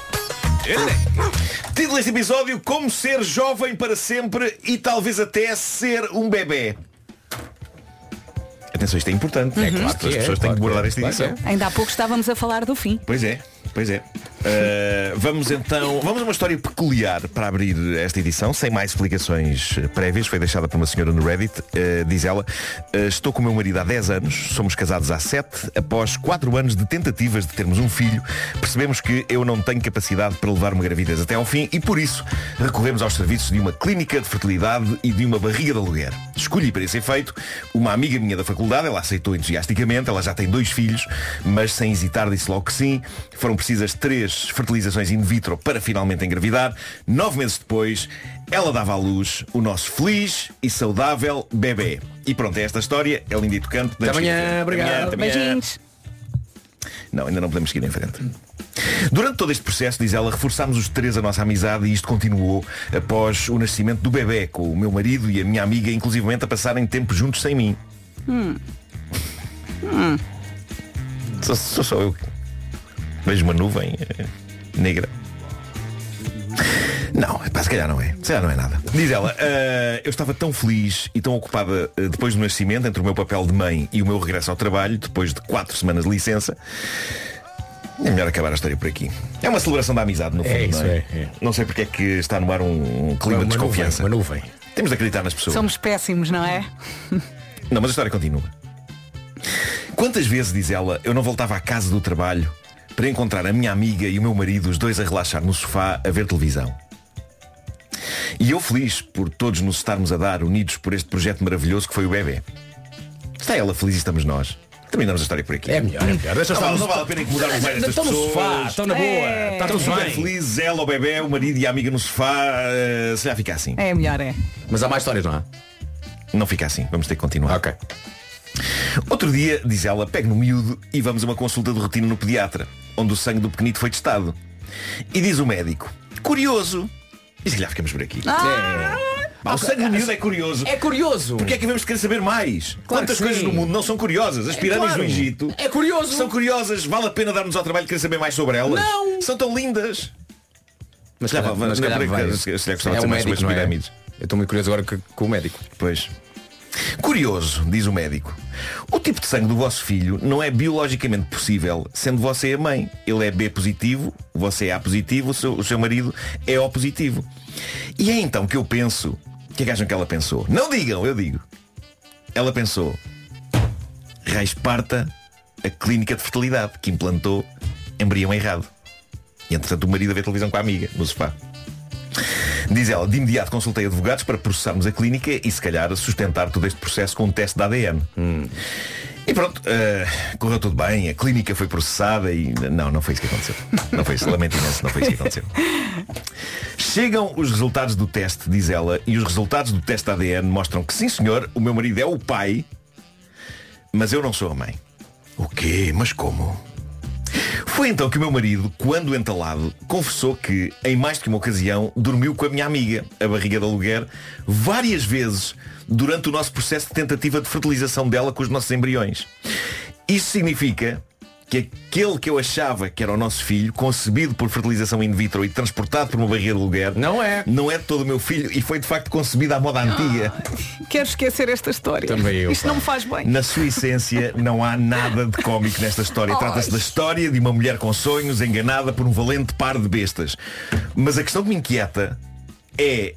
Título deste episódio, como ser jovem para sempre e talvez até ser um bebê. Atenção, isto é importante. É claro que as pessoas têm que guardar esta edição. Ainda há pouco estávamos a falar do fim. Pois é. Vamos a uma história peculiar para abrir esta edição, sem mais explicações prévias. Foi deixada por uma senhora no Reddit. Diz ela, estou com o meu marido há 10 anos, somos casados há 7. Após 4 anos de tentativas de termos um filho, percebemos que eu não tenho capacidade para levar uma gravidez até ao fim e por isso recorremos aos serviços de uma clínica de fertilidade e de uma barriga de aluguer. Escolhi para esse efeito uma amiga minha da faculdade, ela aceitou entusiasticamente, ela já tem 2 filhos, mas sem hesitar disse logo que sim. Foram precisas 3 fertilizações in vitro para finalmente engravidar. 9 meses depois, ela dava à luz o nosso feliz e saudável bebê. E pronto, é esta história, é linda e tocante. Até amanhã, obrigado. Beijinhos. Não, ainda não podemos seguir em frente. Durante todo este processo, diz ela, reforçámos os três a nossa amizade e isto continuou após o nascimento do bebê, com o meu marido e a minha amiga, inclusivamente, a passarem tempo juntos sem mim. Sou só eu. Vejo uma nuvem negra. Não, se calhar não é. Se calhar não é nada. Diz ela, eu estava tão feliz e tão ocupada depois do nascimento, entre o meu papel de mãe e o meu regresso ao trabalho, depois de 4 semanas de licença. É melhor acabar a história por aqui. É uma celebração da amizade, no fundo, isso, não é? Não sei porque é que está no ar um clima de desconfiança. Uma nuvem. Temos de acreditar nas pessoas. Somos péssimos, não é? Não, mas a história continua. Quantas vezes, diz ela, eu não voltava à casa do trabalho para encontrar a minha amiga e o meu marido, os dois a relaxar no sofá, a ver televisão. E eu feliz por todos nos estarmos a dar, unidos por este projeto maravilhoso que foi o bebê. Está ela feliz e estamos nós. Terminamos a história por aqui. É melhor. Não vale a pena incomodar mais estas Estão pessoas. no sofá, estão na boa. Está tudo super bem. felizes, ela, o bebê, o marido e a amiga no sofá. Se já fica assim. É melhor, é. Mas há mais histórias, não há? Não fica assim, vamos ter que continuar. Ok. Outro dia, diz ela, pego no miúdo e vamos a uma consulta de rotina no pediatra, onde o sangue do pequenito foi testado. E diz o médico, curioso. E se calhar ficamos por aqui. O sangue do miúdo é curioso. É curioso. Porque é que devemos querer saber mais? Claro Quantas que coisas sim. no mundo não são curiosas? As pirâmides claro. do Egito É curioso. são curiosas. Vale a pena darmos ao trabalho de querer saber mais sobre elas? Não. São tão lindas. Mas Se calhar vai. se calhar gostava de saber um mais sobre as médico, não é? pirâmides. Eu estou muito curioso agora com o médico. Pois. Curioso, diz o médico. O tipo de sangue do vosso filho não é biologicamente possível, sendo você a mãe. Ele é B positivo, você é A positivo, o seu marido é O positivo. E é então que eu penso. O que é que acham que ela pensou? Não digam, eu digo. Ela pensou, raio parta a clínica de fertilidade que implantou embrião errado. E entretanto o marido a ver televisão com a amiga no sofá. Diz ela, de imediato consultei advogados para processarmos a clínica e se calhar sustentar todo este processo com um teste de ADN. E pronto, correu tudo bem, a clínica foi processada e... Não foi isso que aconteceu. Não foi isso, lamento imenso, não foi isso que aconteceu. Chegam os resultados do teste, diz ela, e os resultados do teste de ADN mostram que sim senhor, o meu marido é o pai, mas eu não sou a mãe. O quê? Mas como? Foi então que o meu marido, quando entalado, confessou que, em mais de que uma ocasião, dormiu com a minha amiga, a barriga de aluguer, várias vezes durante o nosso processo de tentativa de fertilização dela com os nossos embriões. Isso significa que aquele que eu achava que era o nosso filho, concebido por fertilização in vitro e transportado por uma barriga de aluguer, não é todo o meu filho e foi de facto concebido à moda antiga. Quero esquecer esta história. Também eu, Isto não me faz bem. Na sua essência não há nada de cómico nesta história. Trata-se da história de uma mulher com sonhos enganada por um valente par de bestas. Mas a questão que me inquieta é...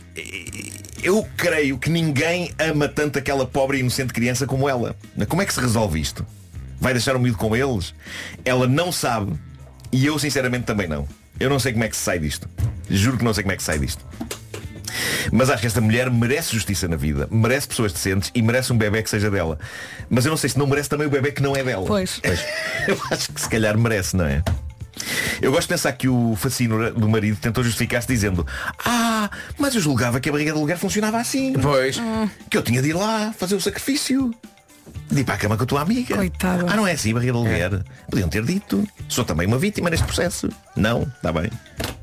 Eu creio que ninguém ama tanto aquela pobre e inocente criança como ela. Como é que se resolve isto? Vai deixar o miúdo com eles? Ela não sabe. E eu sinceramente também não. Eu não sei como é que se sai disto. Juro que não sei como é que se sai disto. Mas acho que esta mulher merece justiça na vida. Merece pessoas decentes e merece um bebê que seja dela. Mas eu não sei se não merece também o bebê que não é dela. Pois. Eu acho que se calhar merece, não é? Eu gosto de pensar que o fascínio do marido tentou justificar-se dizendo: mas eu julgava que a barriga de aluguer funcionava assim. Pois. Que eu tinha de ir lá fazer o sacrifício de ir para a cama com a tua amiga. Coitada. Não é assim, barriga de aluguer. Podiam ter dito. Sou também uma vítima neste processo. Não, está bem.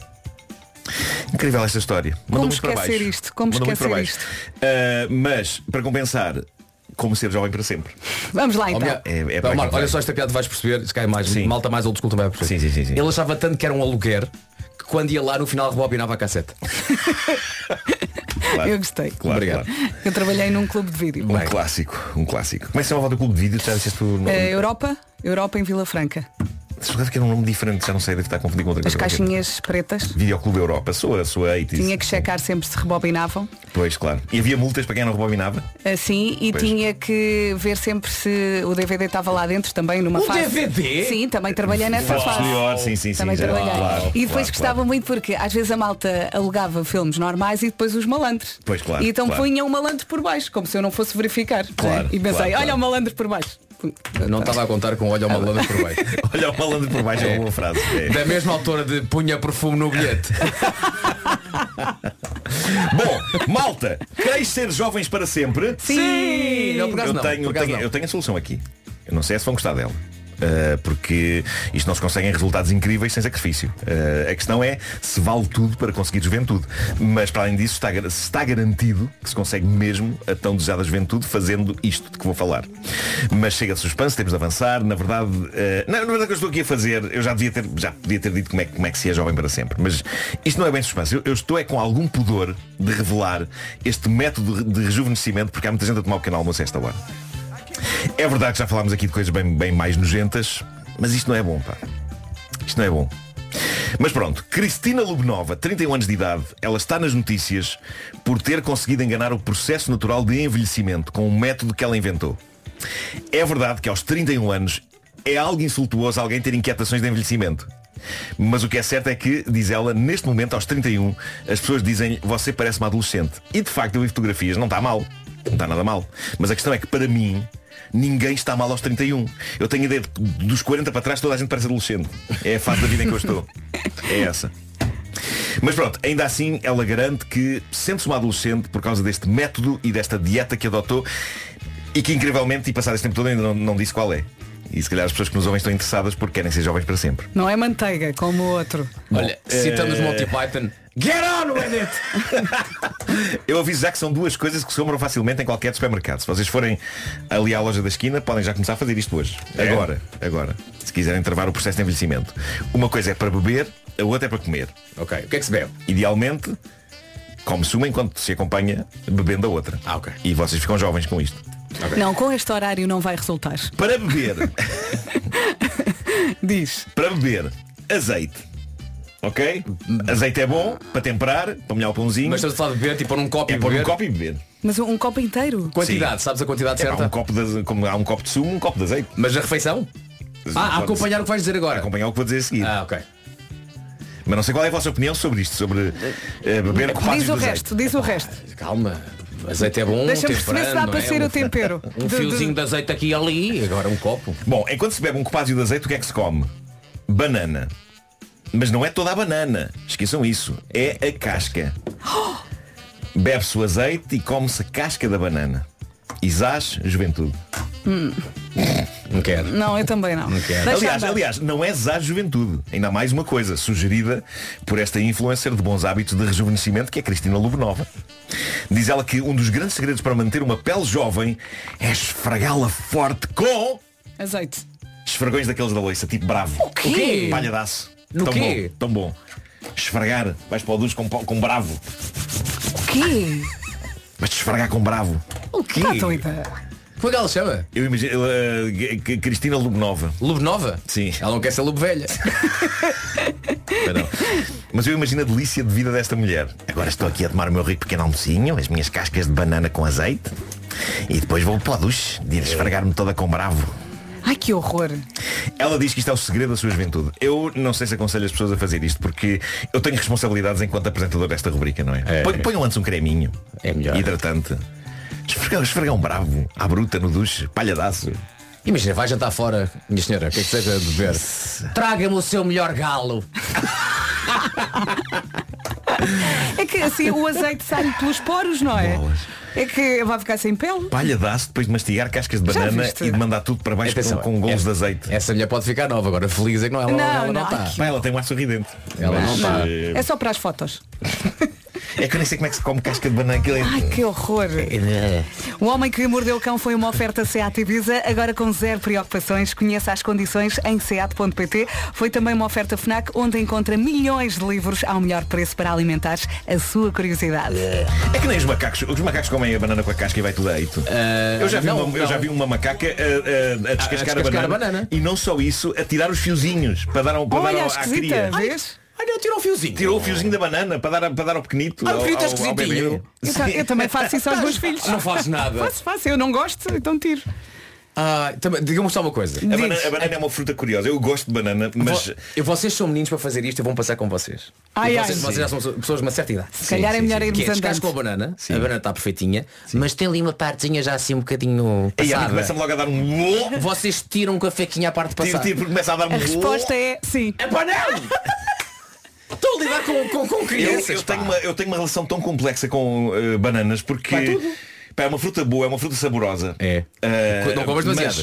Incrível esta história. Mandou muito para baixo. Como Mandou muito esquecer para baixo. isto? Mas, para compensar, como ser jovem para sempre. Vamos lá então. Marco, olha só esta piada, vais perceber. Se cai mais, malta mais old school também vai perceber. Sim. Ele achava tanto que era um aluguer que quando ia lá no final rebobinava a cassete. Claro, Eu gostei. claro, Obrigado. claro. Eu trabalhei num clube de vídeo. Um clássico. Como é que se chamava do clube de vídeo? Já disseste o nome? Europa em Vila Franca. Se que era um nome diferente, já não sei, deve estar a confundir com outra As coisa. caixinhas pretas. Videoclube Europa, sua 80s. Tinha que checar sempre se rebobinavam. Pois, claro. E havia multas para quem não rebobinava? Assim, e Pois. tinha que ver sempre se o DVD estava lá dentro também numa fase. DVD? Sim, também trabalhei nessa Fase fase. posterior, sim. Também já. trabalhei. Claro, E depois claro, gostava muito porque às vezes a malta alugava filmes normais e depois os malandros. Pois, claro, E então claro. punha um malandro por baixo, como se eu não fosse verificar. Claro, E pensei, claro. olha o malandro por baixo. Eu não estava a contar com olho ao malandro por baixo. Olha o malandro por baixo, é uma boa frase. É. Da mesma autora de punha perfume no bilhete. Bom, malta, queres ser jovens para sempre? Sim! Não, por acaso não, por acaso não. Eu tenho a solução aqui. Eu não sei se vão gostar dela. Porque isto não se conseguem resultados incríveis sem sacrifício. A questão é se vale tudo para conseguir juventude. Mas para além disso está garantido que se consegue mesmo a tão desejada juventude fazendo isto de que vou falar. Mas chega de suspense, temos de avançar. Na verdade, na verdade o que eu estou aqui a fazer, eu já podia ter dito como é que se é jovem para sempre. Mas isto não é bem suspense. Eu estou com algum pudor de revelar este método de rejuvenescimento, porque há muita gente a tomar o pequeno almoço a esta hora. É verdade que já falámos aqui de coisas bem mais nojentas, mas isto não é bom, pá. Isto não é bom. Mas pronto, Cristina Lubnova, 31 anos de idade, ela está nas notícias por ter conseguido enganar o processo natural de envelhecimento com um método que ela inventou. É verdade que aos 31 anos é algo insultuoso alguém ter inquietações de envelhecimento. Mas o que é certo é que, diz ela, neste momento, aos 31, as pessoas dizem: você parece uma adolescente. E de facto eu vi fotografias, não está mal. Não está nada mal. Mas a questão é que para mim ninguém está mal aos 31. Eu tenho a ideia de dos 40 para trás toda a gente parece adolescente. É a fase da vida em que eu estou. É essa. Mas pronto, ainda assim ela garante que sente-se uma adolescente por causa deste método e desta dieta que adotou e que incrivelmente, e passado este tempo todo, ainda não disse qual é. E se calhar as pessoas que nos ouvem estão interessadas porque querem ser jovens para sempre. Não é manteiga, como o outro. Olha, citando os Monty Python, get on with it! Eu aviso já que são duas coisas que se compram facilmente em qualquer supermercado. Se vocês forem ali à loja da esquina, podem já começar a fazer isto hoje. Agora. Se quiserem travar o processo de envelhecimento. Uma coisa é para beber, a outra é para comer. Ok. O que é que se bebe? Idealmente, come-se uma enquanto se acompanha bebendo a outra. Ok. E vocês ficam jovens com isto. Okay. Não, com este horário não vai resultar. Para beber. Diz. Para beber, azeite. Ok? Azeite é bom para temperar, para molhar o pãozinho. Mas estás a falar de beber, tipo pôr num copo e pôr beber? num copo e beber. Mas um copo inteiro? Quantidade, sabes a quantidade certa? Como há um copo de sumo, um copo de azeite. Mas a refeição? A acompanhar o que vais dizer agora. Acompanhar o que vou dizer a seguir. Ok. Mas não sei qual é a vossa opinião sobre isto, sobre beber copos de azeite. Diz o resto. Calma. Azeite é bom. Deixa-me perceber se dá para ser o tempero. Um fiozinho de azeite aqui e ali, agora um copo. Bom, enquanto se bebe um copásio de azeite, o que é que se come? Banana. Mas não é toda a banana. Esqueçam isso. É a casca. Bebe-se o azeite e come-se a casca da banana. Isás, juventude. Não quero. Não, eu também não. quero. Aliás, não é zás juventude. Ainda há mais uma coisa, sugerida por esta influencer de bons hábitos de rejuvenescimento, que é Cristina Lubnova. Diz ela que um dos grandes segredos para manter uma pele jovem é esfregá-la forte com azeite. Esfregões daqueles da loiça, tipo bravo. O quê? Palhadaço. No tão quê? Bom, tão bom. Esfregar, vais para o duche com bravo. O quê? Vais-te esfregar com bravo. O quê? Como é que ela chama? Eu imagino Cristina Lubnova. Lubnova? Sim. Ela não quer ser Lube velha. Não. Mas eu imagino a delícia de vida desta mulher. Agora estou aqui a tomar o meu rico pequeno almocinho, as minhas cascas de banana com azeite, e depois vou para o duche de ir esfregar-me toda com bravo. Ai, que horror. Ela diz que isto é o segredo da sua juventude. Eu não sei se aconselho as pessoas a fazer isto, porque eu tenho responsabilidades enquanto apresentador desta rubrica, não é? Ponham antes um creminho. É melhor. Hidratante. Esfregar um bravo à bruta no duche, palhadaço. Imagina, vai jantar fora, minha senhora, o que é que seja de beber? Traga-me o seu melhor galo. É que assim o azeite sai pelos poros, não é? Bolas. É que vai ficar sem pele. Palhadaço depois de mastigar cascas de banana e de mandar tudo para baixo com golos de azeite. Essa mulher pode ficar nova, agora feliz é que não, ela não está. Ela tem um ar sorridente. Ela não está. É só para as fotos. É que eu nem sei como é que se come casca de banana. Ai, que horror. O Homem que Mordeu o Cão foi uma oferta SEAT Ibiza, agora com zero preocupações. Conheça as condições em seat.pt. Foi também uma oferta FNAC, onde encontra milhões de livros ao melhor preço para alimentar a sua curiosidade. É que nem os macacos comem a banana com a casca e vai tudo a eito. Eu já vi uma macaca a descascar a banana. E não só isso, a tirar os fiozinhos para dar à cria. Vês? Olha, tirou o fiozinho. Tirou o fiozinho da banana para dar ao pequenito. O pequenito é esquisitinho. Eu também faço isso aos meus filhos. Não fazes nada. Faço. Eu não gosto, então tiro. Diga-me só uma coisa. A banana é uma fruta curiosa. Eu gosto de banana, mas vocês são meninos para fazer isto e vão passar com vocês. Vocês já são pessoas de uma certa idade. Se calhar é melhor irmos andando. Descascam a banana está perfeitinha, mas tem ali uma partezinha já assim um bocadinho passada. Começa-me logo a dar um... Vocês tiram com a faquinha à parte passada. Começa a dar um... A resposta é sim. É panela! Estou a lidar com crianças. Eu tenho uma relação tão complexa com bananas porque é uma fruta boa, é uma fruta saborosa. Não comas demasiadas.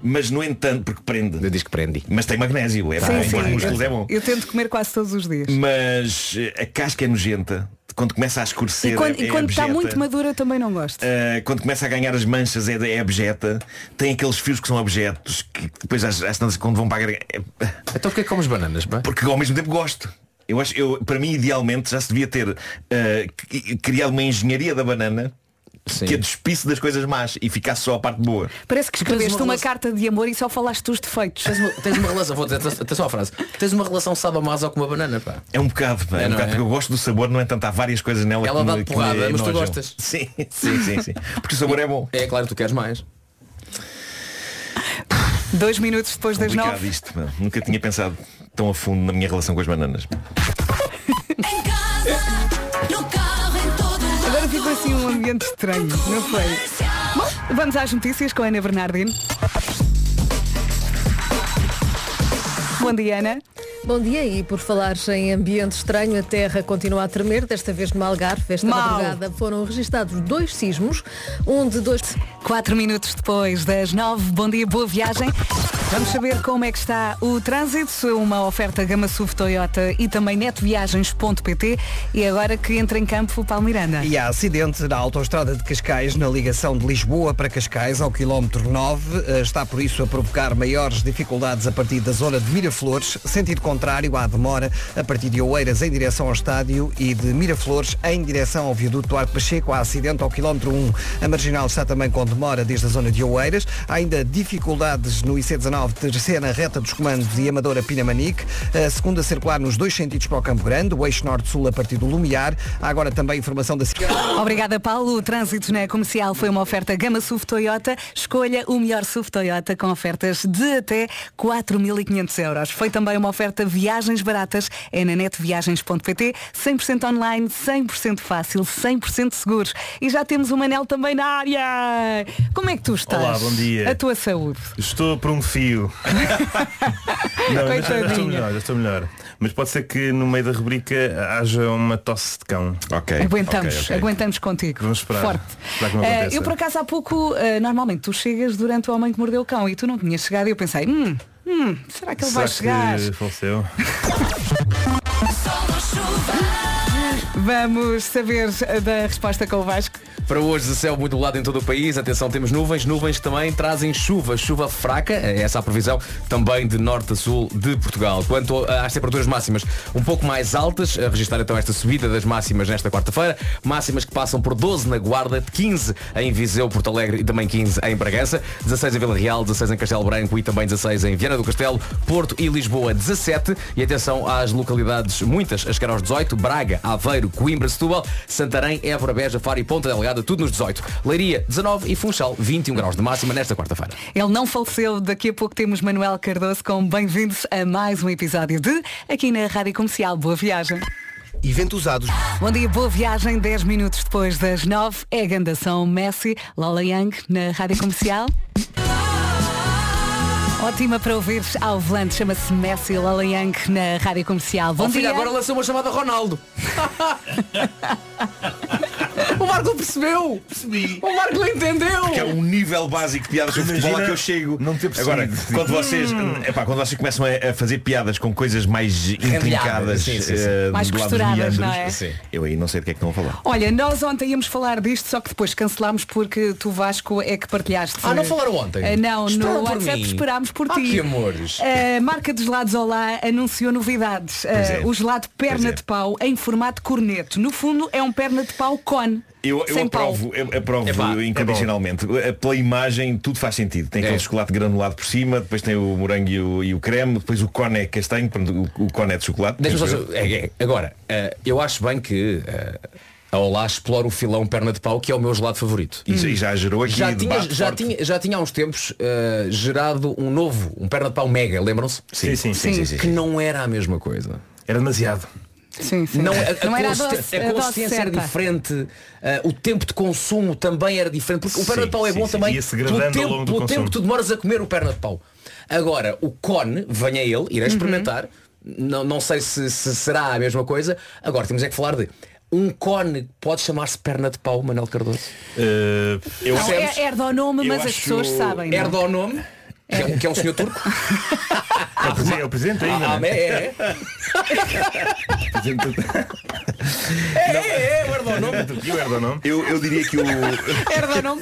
Mas no entanto, porque prende. Eu diz que prende. Mas tem magnésio, é bom. Para músculos é bom. Eu tento comer quase todos os dias. Mas a casca é nojenta. Quando começa a escurecer e quando está muito madura também não gosto. Quando começa a ganhar as manchas é abjeta. Tem aqueles fios que são abjetos que depois às tantas quando vão para a garganta. Então porquê comes bananas, pá? Porque ao mesmo tempo gosto. Para mim idealmente já se devia ter criado uma engenharia da banana. Sim. Que a despisse das coisas más e ficasse só a parte boa. Parece que escreveste uma carta de amor e só falaste dos defeitos. Tens uma relação, vou dizer, até só a frase. Tens uma relação sadomaso com uma banana, pá. É um bocado, pá. Porque eu gosto do sabor, no entanto há várias coisas nela. Ela dá porrada, mas tu gostas. Sim. Porque o sabor é bom. É claro que tu queres mais. 2 minutos depois das 9. Isto, pá. Nunca tinha pensado tão a fundo na minha relação com as bananas. Agora ficou assim um ambiente estranho, não foi? Bom, vamos às notícias com a Ana Bernardino. Bom dia, Ana. Bom dia, e por falar em ambiente estranho, a terra continua a tremer, desta vez no Algarve. Esta madrugada foram registados 2 sismos, um de 2... 4 minutos depois das 9. Bom dia, boa viagem. Vamos saber como é que está o trânsito, uma oferta Gama SUV Toyota e também netviagens.pt. E agora que entra em campo o Paulo Miranda. E há acidente na autoestrada de Cascais, na ligação de Lisboa para Cascais, ao quilómetro 9. Está por isso a provocar maiores dificuldades a partir da zona de Miraflores. Sentido contrário, há demora a partir de Oeiras em direção ao estádio e de Miraflores em direção ao viaduto Duarte Pacheco. Há acidente ao quilómetro 1. A marginal está também com demora desde a zona de Oeiras. Há ainda dificuldades no IC19, terceira reta dos comandos de Amadora Pinamanique. A segunda circular nos 2 sentidos para o Campo Grande, o eixo norte-sul a partir do Lumiar. Há agora também informação da... Obrigada, Paulo. O trânsito na comercial foi uma oferta Gama SUV Toyota. Escolha o melhor SUV Toyota com ofertas de até 4.500 euros. Foi também uma oferta viagens baratas. É na netviagens.pt. 100% online, 100% fácil, 100% seguros. E já temos o Manel também na área. Como é que tu estás? Olá, bom dia. A tua saúde? Estou por um fio. Não, já estou melhor. Mas pode ser que no meio da rubrica haja uma tosse de cão. Ok. Aguentamos contigo. Vamos esperar. Forte. Eu por acaso há pouco, normalmente tu chegas durante o Homem que Mordeu o Cão e tu não tinhas chegado e eu pensei, será que ele vai chegar? Que faleceu? Vamos saber da resposta com o Vasco. Para hoje, céu muito nublado em todo o país. Atenção, temos nuvens que também trazem chuva fraca. É essa a previsão também de norte a sul de Portugal. Quanto às temperaturas máximas, um pouco mais altas, a registrar então esta subida das máximas nesta quarta-feira. Máximas que passam por 12 na Guarda, 15 em Viseu, Porto Alegre e também 15 em Bragança, 16 em Vila Real, 16 em Castelo Branco e também 16 em Viana do Castelo, Porto e Lisboa 17. E atenção às localidades, muitas a chegar aos 18, Braga, Aveiro, Coimbra, Setúbal, Santarém, Évora, Beja, Faro e Ponta Delgada, tudo nos 18. Leiria 19 e Funchal 21 graus de máxima nesta quarta-feira. Ele não faleceu. Daqui a pouco temos Manuel Cardoso com bem-vindos a mais um episódio de aqui na Rádio Comercial. Boa viagem. Evento usados. Bom dia, boa viagem. 10 minutos depois das 9 é a gandação Messi, Lola Young na Rádio Comercial. Ótima para ouvir ao volante, chama-se Messi, Lola Young na Rádio Comercial. Bom dia. Agora lançou uma chamada Ronaldo. O Marco não percebeu. Percebi. O Marco não entendeu. Porque é um nível básico de piadas sobre futebol a que eu chego. Não ter percebido. Agora, quando vocês começam a fazer piadas com coisas mais intrincadas, mais costuradas, não é? Eu aí não sei do que é que estão a falar. Olha, nós ontem íamos falar disto, só que depois cancelámos porque tu, Vasco, é que partilhaste. Não falaram ontem? Não, no WhatsApp esperámos por ti. Que amores. A marca de gelados Olá anunciou novidades. O gelado perna de pau em formato corneto. No fundo é um perna de pau cone. Eu aprovo incondicionalmente. Pela imagem tudo faz sentido. Tem aquele chocolate granulado por cima, depois tem o morango e o creme, depois o cone é castanho, o cone é de chocolate. Agora, eu acho bem que a Olá explora o filão perna de pau, que é o meu gelado favorito. E já gerou aqui já tinha há uns tempos gerado um perna de pau mega, lembram-se? Sim. Que não era a mesma coisa. Era demasiado. Sim. Não era a consistência era diferente, o tempo de consumo também era diferente, porque o perna de pau é bom também pelo tempo que tu demoras a comer o perna de pau. Agora, o cone, venha ele, irei experimentar, não sei se será a mesma coisa. Agora temos é que falar de um cone pode chamar-se perna de pau, Manuel Cardoso? Herda o nome, mas as pessoas sabem. Herda o nome? Que é um senhor turco? É o presidente ainda. É o Erdogan. Eu diria que o... Erdogan.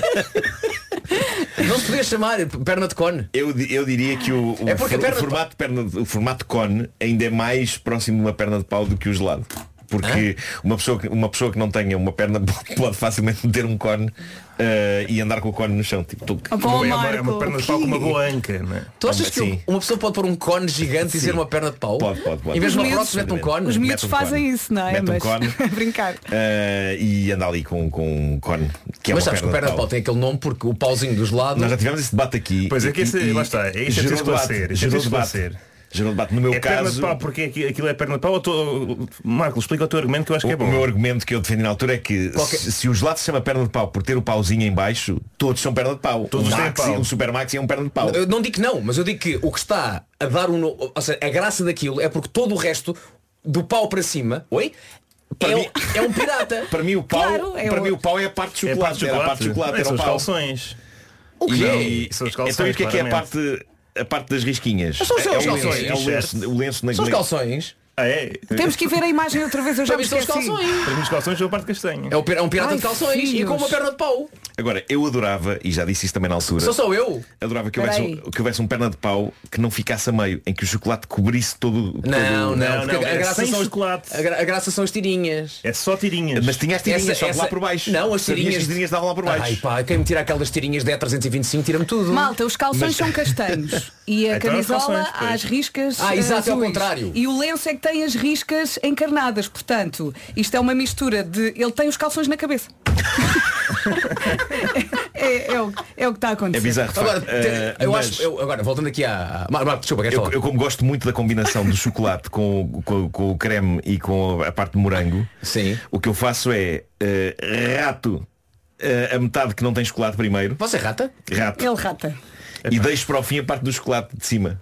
Não se podia chamar perna de cone. Eu diria que o formato de cone ainda é mais próximo de uma perna de pau do que o gelado. Porque uma pessoa que não tenha uma perna pode facilmente meter um cone e andar com o cone no chão. Tipo, é uma perna de pau com uma boa anca, não é? Tu achas que uma pessoa pode pôr um cone gigante e dizer uma perna de pau? Pode. Em vez de uma prótese, mete um cone. Os miúdos fazem isso, não é? Mete um cone. Brincar. E anda ali com um cone. Mas sabes que a perna de pau tem aquele nome porque o pauzinho dos lados. Nós já tivemos esse debate aqui. Pois é que lá está. É isso que gerou debate. Gerou debate. No meu caso, perna de pau, porque aquilo é perna de pau. Marcos, explica o teu argumento que eu acho que é bom. O meu argumento que eu defendi na altura é que se o gelado se chama perna de pau por ter o pauzinho em baixo, todos são perna de pau. Todos têm pau. O Super Maxi é um perna de pau. Eu não digo que não, mas eu digo que o que está a dar ou seja, a graça daquilo é porque todo o resto do pau para cima, é um pirata. Para mim o pau, o pau é a parte de chocolate. Era a parte de chocolate, era são o os pau. Calções. O quê? Então o que é a parte das risquinhas? São os calções. É o lenço na São os calções. Temos que ir ver a imagem outra vez, eu já me esqueci. Para mim os calções são a parte castanha. É um pirata de calções e com uma perna de pau. Agora, eu adorava, e já disse isso também na altura, sou eu. Adorava que houvesse um perna de pau que não ficasse a meio, em que o chocolate cobrisse todo. Não, porque a graça são chocolate. A graça são as tirinhas. É só tirinhas. Mas tinha as tirinhas só lá por baixo. Não, as tirinhas estavam lá por baixo. Ai pá, quem me tira aquelas tirinhas de E325 tira-me tudo. Malta, os calções são castanhos e a camisola há as riscas exato, é ao azuis. Contrário. E o lenço é que tem as riscas encarnadas. Portanto, isto é uma mistura de... Ele tem os calções na cabeça. é o que está a acontecer. É bizarro. Agora, voltando aqui desculpa, eu como gosto muito da combinação do chocolate com o creme e com a parte de morango, sim. O que eu faço é rato a metade que não tem chocolate primeiro. Você rata? Rato. Ele rata. E deixo para o fim a parte do chocolate de cima.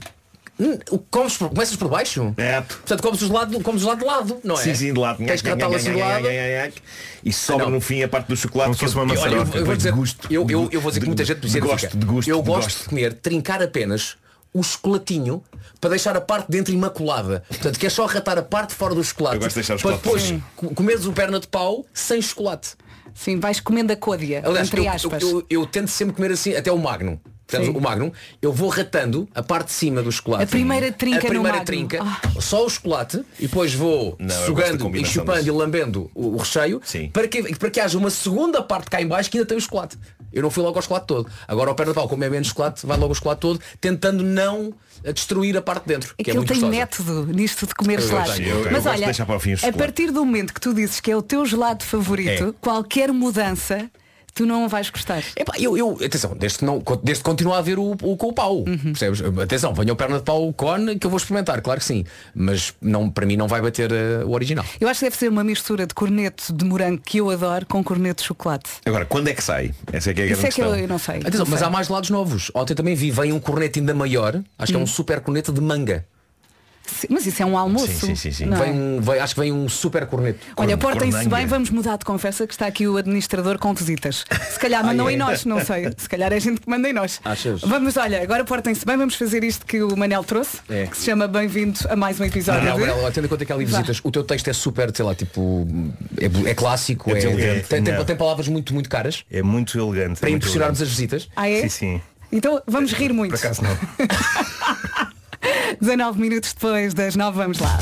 Começas por baixo? Portanto, comes os lados de lado, não é? Sim, de lado. Tens que ratá-lo assim de lado. E sobra no fim a parte do chocolate. Eu vou dizer que muita gente dizer eu gosto de comer, trincar apenas o chocolatinho para deixar a parte de dentro imaculada. Portanto, que é só ratar a parte fora do chocolate. Eu gosto de deixar o para chocolate depois comeres o perna de pau sem chocolate. Sim, vais comendo a côdea, entre aspas. Eu tento sempre comer assim, até o Magnum. O Magnum, eu vou ratando a parte de cima do chocolate. A primeira trinca só o chocolate, e depois vou sugando e chupando e lambendo o recheio, para que haja uma segunda parte cá em baixo que ainda tem o chocolate. Eu não fui logo ao chocolate todo. Agora ao perna de pau, como é menos chocolate, vai logo ao chocolate todo, tentando não destruir a parte de dentro. É que é ele muito tem gostosa. método nisto de comer gelado. Mas olha, a partir do momento que tu dizes que é o teu gelado favorito, qualquer mudança tu não vais gostar. Atenção, desde que continue a haver o com o pau. Percebes? Atenção, venha o perna de pau, o cone, que eu vou experimentar, claro que sim. Mas para mim não vai bater o original. Eu acho que deve ser uma mistura de corneto de morango, que eu adoro, com corneto de chocolate. Agora, quando é que sai? Essa é que é a grande questão. Eu não sei. Atenção, mas há mais lados novos. Ontem também vem um corneto ainda maior. Acho que é um super corneto de manga. Mas isso é um almoço. Sim. Acho que vem um super corneto. Olha, portem-se bem, vamos mudar de conversa, que está aqui o administrador com visitas. Se calhar mandam em nós, não sei. Se calhar é gente que manda em nós. Achas? Vamos, olha, agora portem-se bem, vamos fazer isto que o Manel trouxe, que se chama Bem-vindo a mais um episódio. Tendo em conta que há ali visitas, o teu texto é super, sei lá, tipo, é clássico, tem palavras muito, muito caras. É muito elegante. Para impressionarmos as visitas. Sim. Então vamos rir muito. Por acaso não. 19 minutos depois das 9, vamos lá.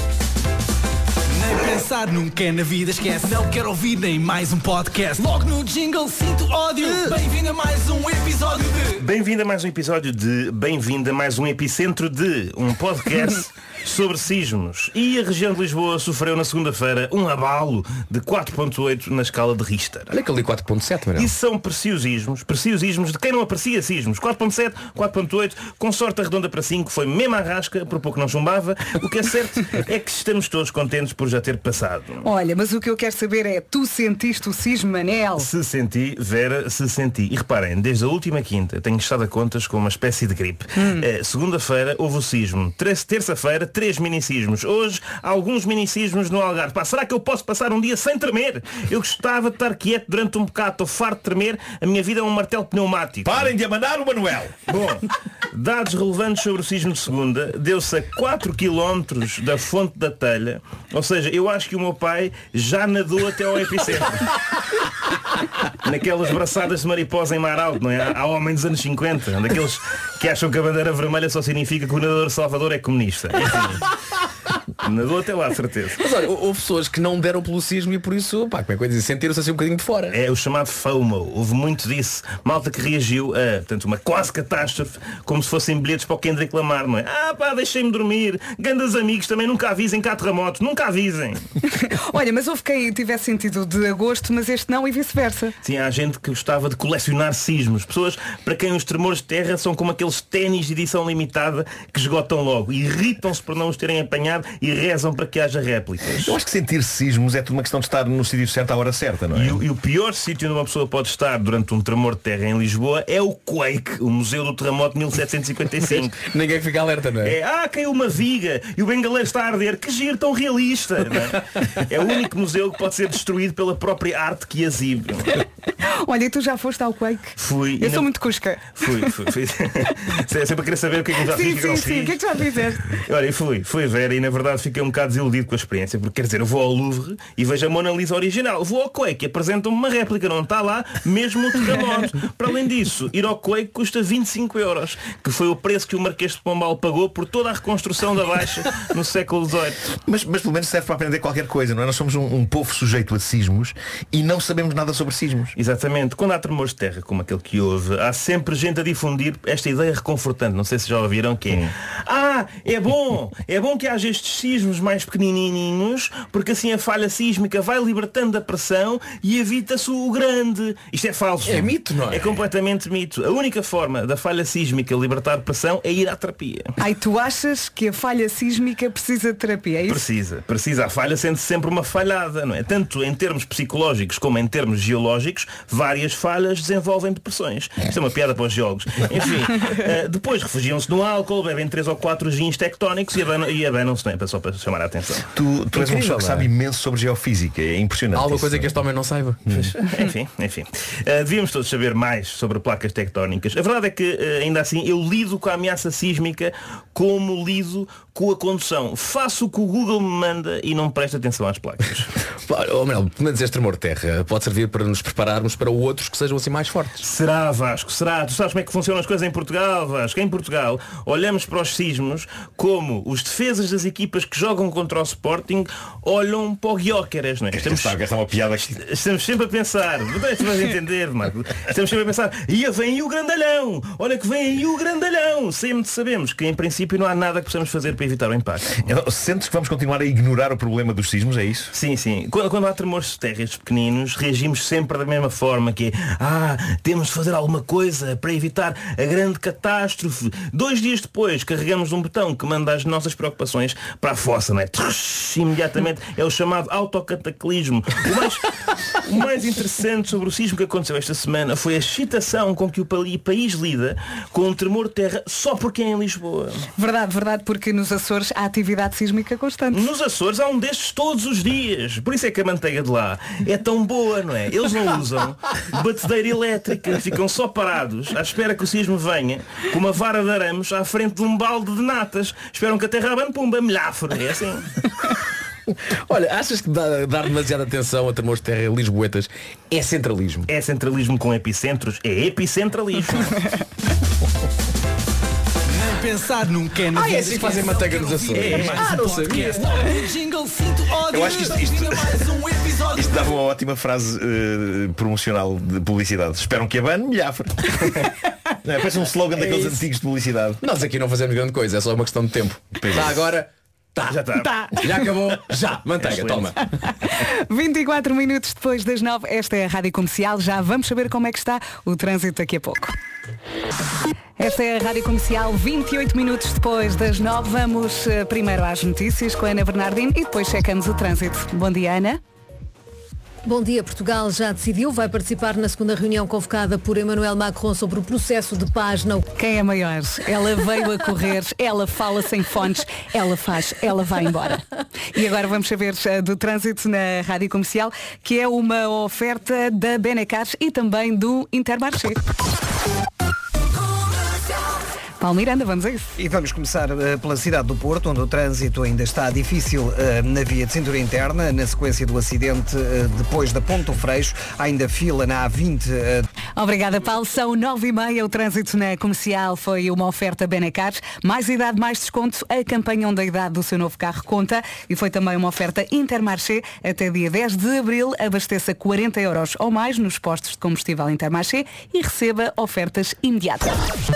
Nem pensar nunca é na vida, esquece. Não quero ouvir nem mais um podcast. Logo no jingle sinto ódio. Bem-vindo a mais um episódio de... Bem-vindo a mais um episódio de... Bem-vindo a mais um epicentro de... Um podcast sobre sismos. E a região de Lisboa sofreu na segunda-feira um abalo de 4.8 na escala de Richter. Olha que ali 4.7, Manuel. E são preciosismos de quem não aprecia sismos. 4.7, 4.8, com sorte arredonda para 5, foi mesmo à rasca, por pouco não chumbava. O que é certo é que estamos todos contentes por já ter passado. Olha, mas o que eu quero saber é, tu sentiste o sismo, Manel? Se senti, Vera, se senti. E reparem, desde a última quinta tenho tenho estado a contas com uma espécie de gripe. Segunda-feira houve o sismo. Terça-feira, 3 minisismos. Hoje, alguns minisismos no Algarve. Será que eu posso passar um dia sem tremer? Eu gostava de estar quieto durante um bocado. Estou farto de tremer. A minha vida é um martelo pneumático. Parem de abanar o Manuel! Bom, dados relevantes sobre o sismo de segunda. Deu-se a 4 km da fonte da telha. Ou seja, eu acho que o meu pai já nadou até ao epicentro. Naquelas braçadas de mariposa em mar alto, não é? Há homens dos anos 50, daqueles que acham que a bandeira vermelha só significa que o nadador Salvador é comunista. Enfim, nadou até lá, de certeza. Mas olha, houve pessoas que não deram pelo sismo e por isso, como é que eu ia dizer, sentiram-se assim um bocadinho de fora. É o chamado FOMO. Houve muito disso. Malta que reagiu a, portanto, uma quase catástrofe, como se fossem bilhetes para o Kendrick Lamar, não é? Deixem-me dormir. Grandes amigos também nunca avisem cá terremotos. Nunca avisem. Olha, mas houve quem tivesse sentido de agosto, mas este não e vice-versa. Sim, há gente que gostava de colecionar sismos. Pessoas para quem os tremores de terra são como aqueles ténis de edição limitada que esgotam logo. Irritam-se por não os terem apanhado e rezam para que haja réplicas. Eu acho que sentir sismos é tudo uma questão de estar no sítio certo à hora certa, não é? E o pior sítio onde uma pessoa pode estar durante um tremor de terra em Lisboa é o Quake, o Museu do Terremoto de 1755. Ninguém fica alerta, não é? Caiu uma viga e o bengaleiro está a arder. Que giro tão realista, não é? É o único museu que pode ser destruído pela própria arte que exibe. Olha, e tu já foste ao Quake? Fui. Eu sou muito cusca. Fui. Sempre a querer saber o que é que eu já fiz. Sim, o que é que já fizeste? Olha, fui ver e na verdade fiquei um bocado desiludido com a experiência, porque quer dizer, eu vou ao Louvre e vejo a Mona Lisa original. Vou ao Quake e apresentam-me uma réplica, não está lá mesmo o terremoto. Para além disso, ir ao Quake custa 25 €, que foi o preço que o Marquês de Pombal pagou por toda a reconstrução da Baixa no século XVIII. Mas pelo menos serve para aprender qualquer coisa, não é? Nós somos um povo sujeito a sismos e não sabemos nada sobre sismos. Exatamente. Quando há tremores de terra, como aquele que houve, há sempre gente a difundir esta ideia reconfortante. Não sei se já ouviram que é é bom que haja estes sismos mais pequenininhos, porque assim a falha sísmica vai libertando a pressão e evita-se o grande. Isto é falso. É mito, não é? É completamente mito. A única forma da falha sísmica libertar pressão é ir à terapia. Tu achas que a falha sísmica precisa de terapia, é isso? Precisa. A falha sente-se sempre uma falhada, não é? Tanto em termos psicológicos como em termos geológicos, várias falhas desenvolvem depressões. Isto é uma piada para os geólogos. Enfim, depois refugiam-se no álcool, bebem 3 ou 4 gins tectónicos e abanam-se, não é? Só para chamar a atenção. Tu és uma pessoa que sabe imenso sobre geofísica. É impressionante. Há alguma coisa que este homem não saiba. Enfim. Devíamos todos saber mais sobre placas tectónicas. A verdade é que, ainda assim, eu lido com a ameaça sísmica como lido com a condução. Faço o que o Google me manda e não presto atenção às placas. Pelo menos este tremor de terra pode servir para nos prepararmos para outros que sejam assim mais fortes. Será, Vasco? Será? Tu sabes como é que funcionam as coisas em Portugal, Vasco? Em Portugal olhamos para os sismos como os defesas das equipas que jogam contra o Sporting olham para o Gyökeres, não é? Estamos sempre a pensar, tu vais entender, Marco. Estamos sempre a pensar, vem aí o grandalhão, olha que vem aí o grandalhão. Sempre sabemos que em princípio não há nada que possamos fazer para evitar o impacto. Sentes que vamos continuar a ignorar o problema dos sismos, é isso? Sim. Quando há tremores de terra pequeninos, reagimos sempre da mesma forma, que é, temos de fazer alguma coisa para evitar a grande catástrofe. 2 dias depois carregamos um botão que manda as nossas preocupações para a fossa, não é? Imediatamente é o chamado autocataclismo. O mais interessante sobre o sismo que aconteceu esta semana foi a excitação com que o país lida com um tremor de terra só porque é em Lisboa. Verdade, porque nos Açores há atividade sísmica constante. Nos Açores há um destes todos os dias. Por isso é que a manteiga de lá é tão boa, não é? Eles não usam batedeira elétrica, ficam só parados à espera que o sismo venha com uma vara de arames à frente de um balde de natas. Esperam que a terra abane, pumba, milhafre. É assim. Olha, achas que dar demasiada atenção a tremores de terra lisboetas é centralismo? É centralismo com epicentros, é epicentralismo. Nem pensar nunca é na é assim que fazem manteiga nos Açores. Não sabia. Eu acho que isto dava uma ótima frase promocional de publicidade. Esperam que abane, milhafre. Parece um slogan daqueles antigos de publicidade. Nós aqui não fazemos grande coisa, é só uma questão de tempo. Agora... Já está. Já acabou. Já. Manteiga, toma. 24 minutos depois das 9, esta é a Rádio Comercial. Já vamos saber como é que está o trânsito daqui a pouco. Esta é a Rádio Comercial, 28 minutos depois das 9. Vamos primeiro às notícias com a Ana Bernardino e depois checamos o trânsito. Bom dia, Ana. Bom dia, Portugal já decidiu, vai participar na segunda reunião convocada por Emmanuel Macron sobre o processo de paz na... Quem é maior? Ela veio a correr, ela fala sem fones, ela faz, ela vai embora. E agora vamos saber do trânsito na Rádio Comercial, que é uma oferta da Benecar e também do Intermarché. Paulo Miranda, vamos a isso. E vamos começar pela cidade do Porto, onde o trânsito ainda está difícil na via de cintura interna, na sequência do acidente depois da Ponte do Freixo, há ainda fila na A20. Obrigada, Paulo. São 9h30, o trânsito na Comercial foi uma oferta Benecar. Mais idade, mais desconto. A campanha onde a idade do seu novo carro conta. E foi também uma oferta Intermarché. Até dia 10 de abril, abasteça 40 € ou mais nos postos de combustível Intermarché e receba ofertas imediatas.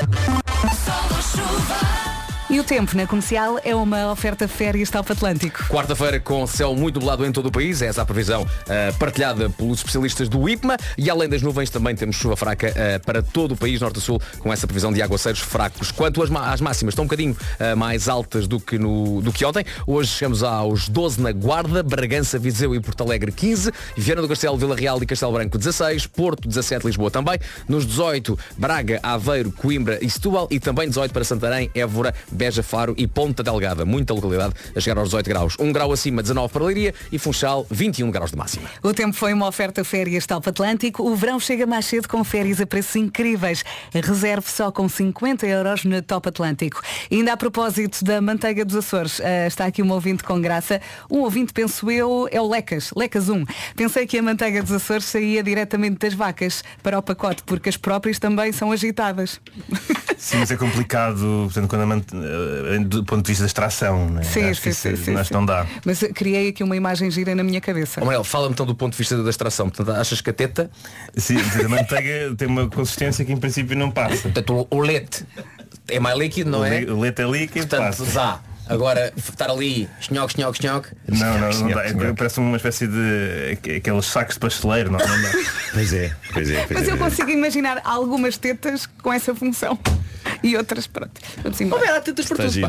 E o tempo na Comercial é uma oferta férias Top Atlântico. Quarta-feira com céu muito nublado em todo o país. É essa a previsão partilhada pelos especialistas do IPMA. E além das nuvens também temos chuva fraca para todo o país, norte a sul, com essa previsão de aguaceiros fracos. Quanto às máximas, estão um bocadinho mais altas do que ontem. Hoje chegamos aos 12 na Guarda, Bragança, Viseu e Porto Alegre 15, Viana do Castelo, Vila Real e Castelo Branco 16, Porto 17, Lisboa também. Nos 18, Braga, Aveiro, Coimbra e Setúbal e também 18 para Santarém, Évora, Beja, Faro e Ponta Delgada. Muita localidade a chegar aos 18 graus. 1 grau acima, 19 para Leiria e Funchal, 21 graus de máxima. O tempo foi uma oferta férias Top Atlântico. O verão chega mais cedo com férias a preços incríveis. Reserve só com 50 € na Top Atlântico. E ainda a propósito da manteiga dos Açores, está aqui um ouvinte com graça. Um ouvinte, penso eu, é o Lecas 1. Pensei que a manteiga dos Açores saía diretamente das vacas para o pacote, porque as próprias também são agitadas. Sim, mas é complicado, portanto, do ponto de vista da extração, né? Sim. Acho que não dá. Mas criei aqui uma imagem gira na minha cabeça. Manuel, fala-me então do ponto de vista da extração. Portanto, achas que a teta... Sim, a manteiga tem uma consistência que em princípio não passa. Portanto, o leite é mais líquido, não é? O leite é líquido, portanto, passa. Agora, estar ali, xinhoque. Não dá. Parece uma espécie de aqueles sacos de pasteleiro, não dá. Pois é. Mas eu consigo imaginar algumas tetas com essa função. E outras, pronto. Há tetas por tudo.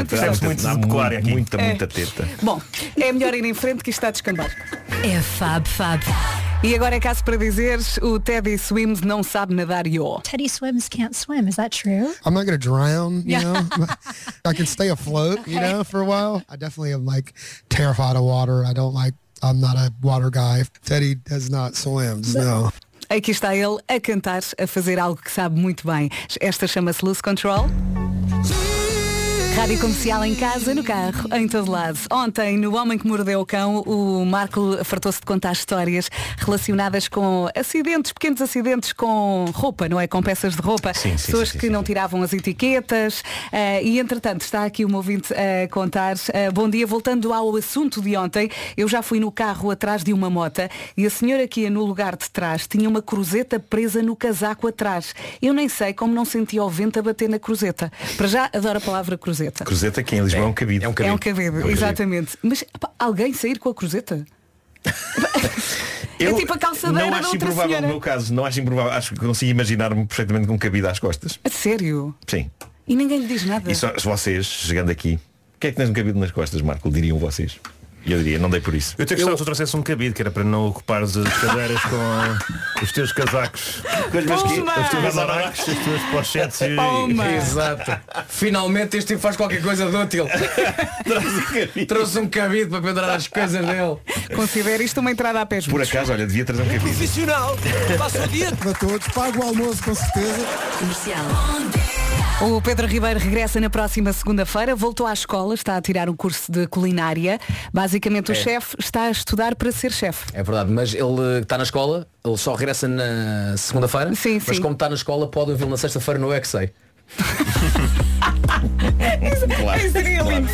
Há muita teta. Bom, é melhor ir em frente que isto está a descambar. É Fab. E agora é caso para dizer, o Teddy Swims não sabe nadar Teddy Swims can't swim, is that true? I'm not going to drown, you know. I can stay afloat, you know, for a while. I definitely am terrified of water. I'm not a water guy. Teddy does not swim, no. Aqui está ele a cantar, a fazer algo que sabe muito bem. Esta chama-se Lose Control. Rádio Comercial em casa, no carro, em todo lado. Ontem, no Homem que Mordeu o Cão, o Marco fartou-se de contar histórias relacionadas com acidentes, pequenos acidentes com roupa, não é? Com peças de roupa. Pessoas que não tiravam as etiquetas. E, entretanto, está aqui um ouvinte a contar. Bom dia, voltando ao assunto de ontem, eu já fui no carro atrás de uma mota e a senhora que ia no lugar de trás tinha uma cruzeta presa no casaco atrás. Eu nem sei como não sentia o vento a bater na cruzeta. Para já, adoro a palavra cruzeta. Cruzeta que em Lisboa é um cabido. É um cabido, exatamente. Mas alguém sair com a cruzeta? É tipo a calçadeira não acho da outra improvável senhora. no meu caso. Não acho improvável. Acho que consigo imaginar-me perfeitamente com um cabido às costas. A sério? Sim. E ninguém lhe diz nada? E só vocês, chegando aqui, o que é que tens um cabido nas costas, Marco? Diriam vocês. E eu diria, não dei por isso. Eu tenho gostado que tu trouxesse um cabido, que era para não ocupar as cadeiras com os teus casacos. Com os meus os teus anoracos, as tuas pochetes Exato. Finalmente este tipo faz qualquer coisa de útil. Trouxe um cabide para pendurar as coisas dele. Considera isto uma entrada a pés. Por acaso, olha, devia trazer um cabido. Profissional. Passa o dia. Para todos, pago o almoço com certeza. Comercial. O Pedro Ribeiro regressa na próxima segunda-feira, voltou à escola, está a tirar um curso de culinária. Basicamente o chefe está a estudar para ser chefe. É verdade, mas ele está na escola, ele só regressa na segunda-feira, mas como está na escola pode ouvi-lo na sexta-feira no XA. Isso seria lindo.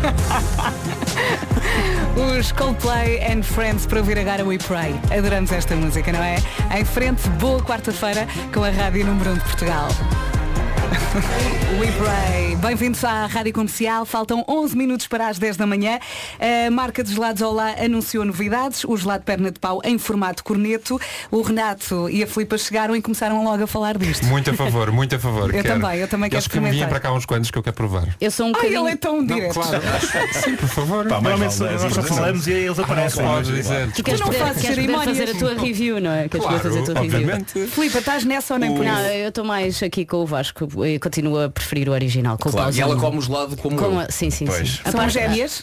Os Coldplay and Friends para ouvir agora We Pray. Adoramos esta música, não é? Em frente, boa quarta-feira com a Rádio Número 1 de Portugal. We Pray. Bem-vindos à Rádio Comercial. Faltam 11 minutos para as 10 da manhã. A marca de gelados Olá anunciou novidades. O gelado perna de pau em formato corneto. O Renato e a Filipa chegaram e começaram logo a falar disto. Muito a favor, muito a favor. Eu também quero Eles que me enviem para cá uns quantos que eu quero provar. Eu sou um bocadinho... ele é tão direto. Claro. Sim, por favor. Normalmente nós só falamos e eles aparecem. Tu queres poder fazer a tua review, não é? Queres poder fazer a tua review. Filipa, estás nessa ou nem por isso? Não, eu estou mais aqui com o Vasco. Eu continuo a preferir o original. Com Claro, o e ela come o gelado como eu. Sim. São gêmeas?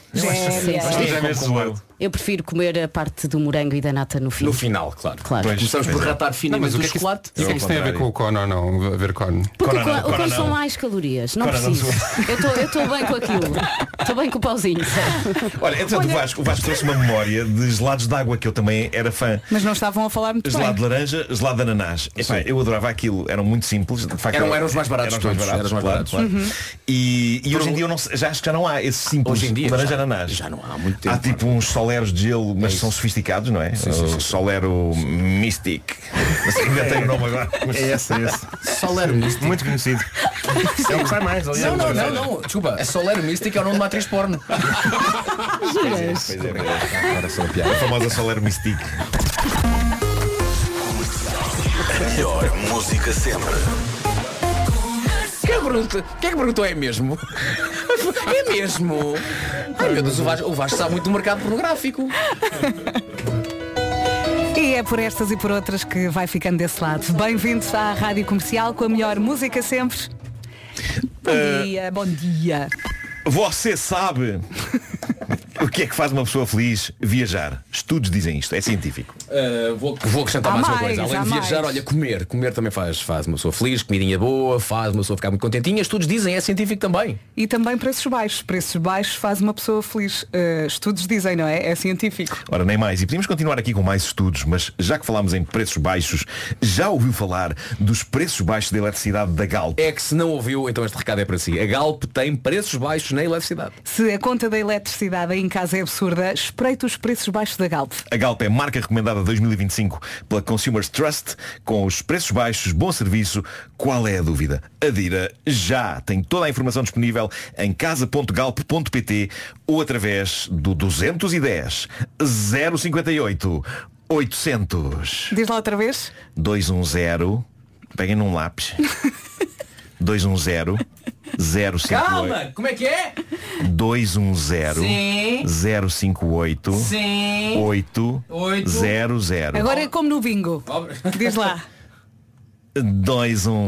Eu prefiro comer a parte do morango e da nata no fim. No final, claro. Claro. Começamos por ratar finamente o chocolate. E o que é que isso tem a ver com o cone ou não? A ver cone? Porque o cone são mais calorias. Não preciso. Eu estou bem com aquilo. Estou bem com o pauzinho. Olha, entretanto, o Vasco trouxe uma memória de gelados de água que eu também era fã. Mas não estavam a falar muito Gelado bem. de laranja, gelado de ananás. Epá, eu adorava aquilo. Eram muito simples. De facto, eram os mais baratos. Claro. E hoje em dia eu já acho que já não há esse simples hoje em dia, laranja ananás. Já não há muito tempo. Há tipo uns soleros de gelo, mas são sofisticados, não é? Sim. Solero Mystic. Ainda tem o nome agora. É esse. Solero Mystic. Muito conhecido. É o que sai mais, aliás. Não. Desculpa. Solero Mystic é o nome de uma atriz porno. Pois é. Agora sou a piada. A famosa Solero Mystic. Melhor música sempre. Quem é que perguntou? É mesmo? É mesmo? Ai meu Deus, o Vasco sabe muito do mercado pornográfico. E é por estas e por outras que vai ficando desse lado. Bem-vindos à Rádio Comercial com a melhor música sempre. Bom dia. Você sabe o que é que faz uma pessoa feliz? Viajar. Estudos dizem isto, é científico. Vou acrescentar mais uma coisa. Além de viajar, olha, comer. Comer também faz uma pessoa feliz, comidinha boa, faz uma pessoa ficar muito contentinha. Estudos dizem, é científico também. E também preços baixos. Preços baixos faz uma pessoa feliz. Estudos dizem, não é? É científico. Ora, nem mais. E podemos continuar aqui com mais estudos, mas já que falámos em preços baixos, já ouviu falar dos preços baixos da eletricidade da Galp? É que se não ouviu, então este recado é para si. A Galp tem preços baixos na eletricidade. Se a conta da eletricidade aí em casa é absurda, espreite os preços baixos da Galp. A Galp é marca recomendada 2025 pela Consumers Trust, com os preços baixos, bom serviço. Qual é a dúvida? Adira já! Tem toda a informação disponível em casa.galp.pt ou através do 210 058 800. Diz lá outra vez. 210. Peguem num lápis. 210 058. Calma! Como é que é? 210 Sim. 058 Sim. 800. Agora é como no bingo. Diz lá. 21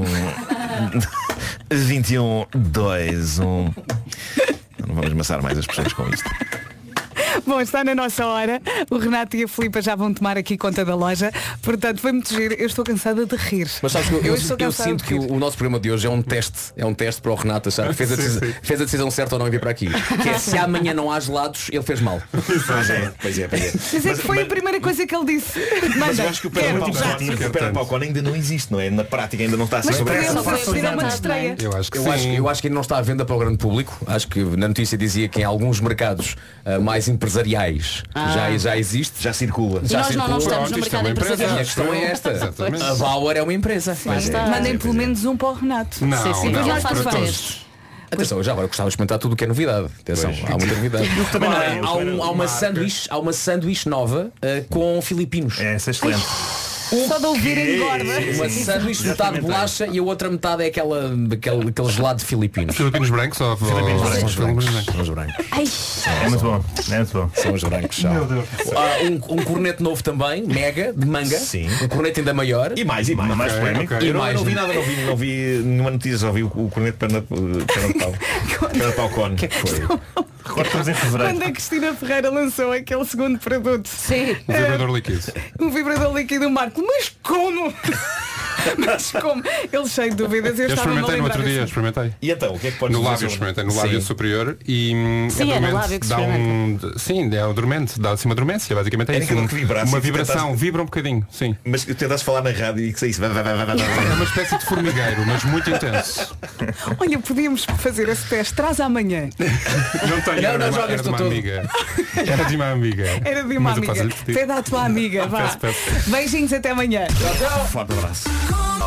21 21. Não vamos amassar mais as pessoas com isto. Bom, está na nossa hora. O Renato e a Filipa já vão tomar aqui conta da loja. Portanto, foi muito giro. Eu estou cansada de rir. Mas sabes que eu sinto que o nosso programa de hoje é um teste. É um teste para o Renato achar que fez a decisão certa ou não vir para aqui. Que é, se amanhã não há gelados, ele fez mal. Pois é. Mas é que foi a primeira coisa que ele disse. Mas eu acho que o Pedro Paucone ainda não existe, não é? Na prática ainda não está a ser sobre essa. Eu acho que eu acho que ainda não está à venda para o grande público. Acho que na notícia dizia que em alguns mercados mais empresariais já existe. Já circula. E nós não estamos no mercado empresarial. A questão é esta. A Bauer é uma empresa. Mandem pelo menos um para o Renato. Não, Depois não, ele faz para várias. todos. Atenção, já agora gostava de experimentar tudo o que é novidade. Atenção, há muita novidade. Há uma sanduíche nova com filipinos. Essa é excelente. Só de ouvir engorda. Uma sanduíche, metade bolacha e a outra metade é aquele gelado filipino. Filipinos brancos ou Filipinos brancos? São os brancos. É muito bom. São os brancos. Há um corneto novo também, mega, de manga. Sim. Um corneto ainda maior. E mais polémico. Okay. Eu não vi nada, não vi nenhuma notícia, só vi o corneto perna de pau cone. Que foi? Recortamos em fevereiro. Quando a Cristina Ferreira lançou aquele segundo produto. Sim. Um vibrador líquido. Um vibrador líquido, Marco. Mas como? Mas como? Ele cheio de dúvidas. Eu experimentei no outro dia, experimentei. E então, o que é que podes dizer? No lábio, experimentei no lábio superior e é no lábio que dá sim, é o dormente, dá assim uma dormência, basicamente é isso. Uma vibração, vibra um bocadinho, sim. Mas tentaste falar na rádio e que isso. É uma espécie de formigueiro, mas muito intenso. Olha, podíamos fazer esse teste. Traz amanhã. Não tenho, era de uma amiga. Era de uma amiga. Era de uma amiga. Pede à tua amiga, vá. Beijinhos, até amanhã. Forte abraço.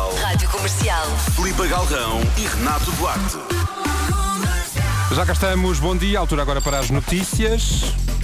Comercial. Rádio Comercial. Filipe Galrão e Renato Duarte. Já cá estamos, bom dia, altura agora para as notícias.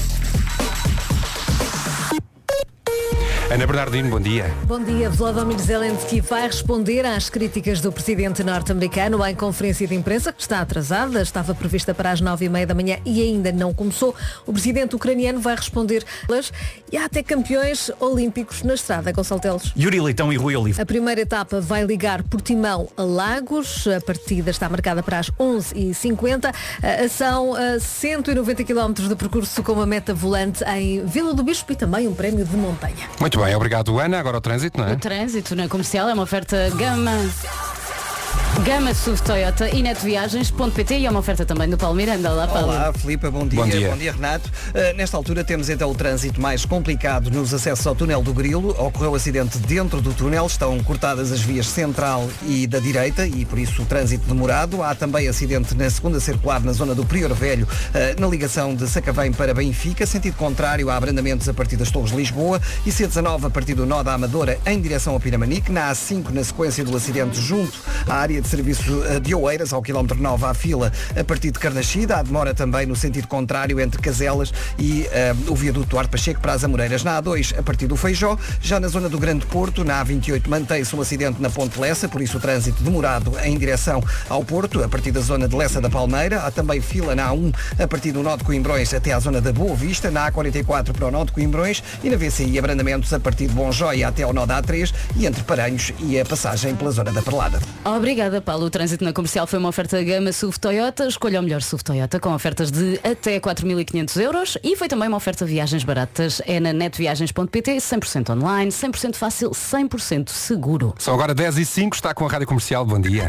Ana Bernardino, bom dia. Bom dia. Volodymyr Zelensky vai responder às críticas do presidente norte-americano em conferência de imprensa, que está atrasada, estava prevista para as 9h30 da manhã e ainda não começou. O presidente ucraniano vai responder e há até campeões olímpicos na estrada, Gonçalo Teles. Yuri Leitão e Rui Olivo. A primeira etapa vai ligar Portimão a Lagos, a partida está marcada para as 11h50. São 190 km de percurso com uma meta volante em Vila do Bispo e também um prémio de montanha. Muito bem, obrigado Ana. Agora o trânsito, não é? O trânsito na Comercial é uma oferta Gama SUV Toyota e netviagens.pt e é uma oferta também do Paulo Miranda. Olá, Paulo. Olá, Filipe, bom dia. Bom dia, Renato. Nesta altura temos então o trânsito mais complicado nos acessos ao túnel do Grilo. Ocorreu acidente dentro do túnel, estão cortadas as vias central e da direita e por isso o trânsito demorado. Há também acidente na segunda circular na zona do Prior Velho, na ligação de Sacavém para Benfica, sentido contrário há abrandamentos a partir das Torres de Lisboa e C19 a partir do nó da Amadora em direção ao Piramanique. Na A5 na sequência do acidente junto à área de serviço de Oeiras, ao quilómetro 9 à fila a partir de Carnaxida. Há demora também no sentido contrário entre Caselas e o viaduto Duarte Pacheco para as Amoreiras. Na A2 a partir do Feijó, já na zona do Grande Porto, na A28 mantém-se um acidente na Ponte Lessa, por isso o trânsito demorado em direção ao Porto, a partir da zona de Lessa da Palmeira. Há também fila na A1 a partir do nó de Coimbrões até à zona da Boa Vista, na A44 para o nó de Coimbrões e na VCI abrandamentos a partir de Bonjóia até ao nó da A3 e entre Paranhos e a passagem pela zona da Perlada. Obrigada, Paulo. O trânsito na Comercial foi uma oferta Gama SUV Toyota. Escolha o melhor SUV Toyota com ofertas de até 4.500 euros e foi também uma oferta de viagens baratas. É na netviagens.pt, 100% online, 100% fácil, 100% seguro. São agora 10h05, está com a Rádio Comercial. Bom dia.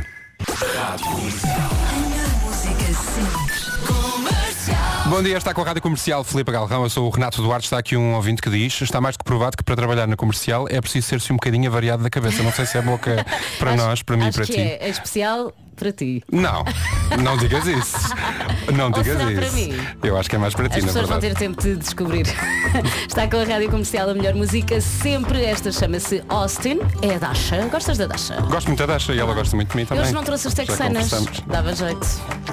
Bom dia, está com a Rádio Comercial Filipe Galrão, eu sou o Renato Duarte, está aqui um ouvinte que diz, está mais do que provado que para trabalhar na Comercial é preciso ser-se um bocadinho avariado da cabeça. Não sei se é boca para nós, para mim e para ti. É especial para ti. Não digas isso. Não digas isso. Para mim? Eu acho que é mais para ti, na verdade. As pessoas vão ter tempo de descobrir. Está com a Rádio Comercial a melhor música sempre. Esta chama-se Austin. É a Dasha. Gostas da Dasha? Gosto muito da Dasha e ela gosta muito de mim também. Eu hoje não trouxe as texanas. Dava jeito.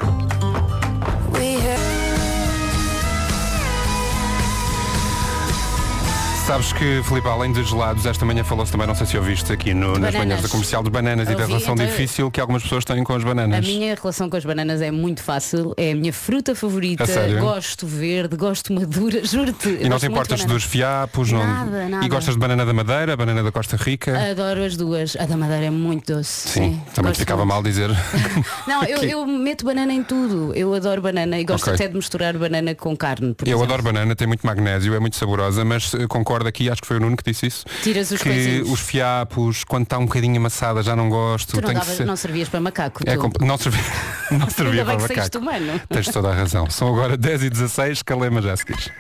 Sabes que, Filipe, além de gelados, esta manhã falou-se também, não sei se ouviste aqui nas manhãs da Comercial, de bananas e da relação difícil que algumas pessoas têm com as bananas. A minha relação com as bananas é muito fácil, é a minha fruta favorita. Gosto verde, gosto madura, juro-te. E não te importas dos fiapos? Nada. E gostas de banana da Madeira, banana da Costa Rica? Adoro as duas. A da Madeira é muito doce. Sim. Também ficava mal dizer. Não, eu meto banana em tudo. Eu adoro banana e gosto até de misturar banana com carne. Eu adoro banana, tem muito magnésio, é muito saborosa, mas concordo aqui, acho que foi o Nuno que disse isso. Tiras os que os fiapos, quando está um bocadinho amassada, já não gosto. Tu não servias para macaco. Não servia para macaco. Humano. Tens toda a razão. São agora 10h16, Calema já se diz.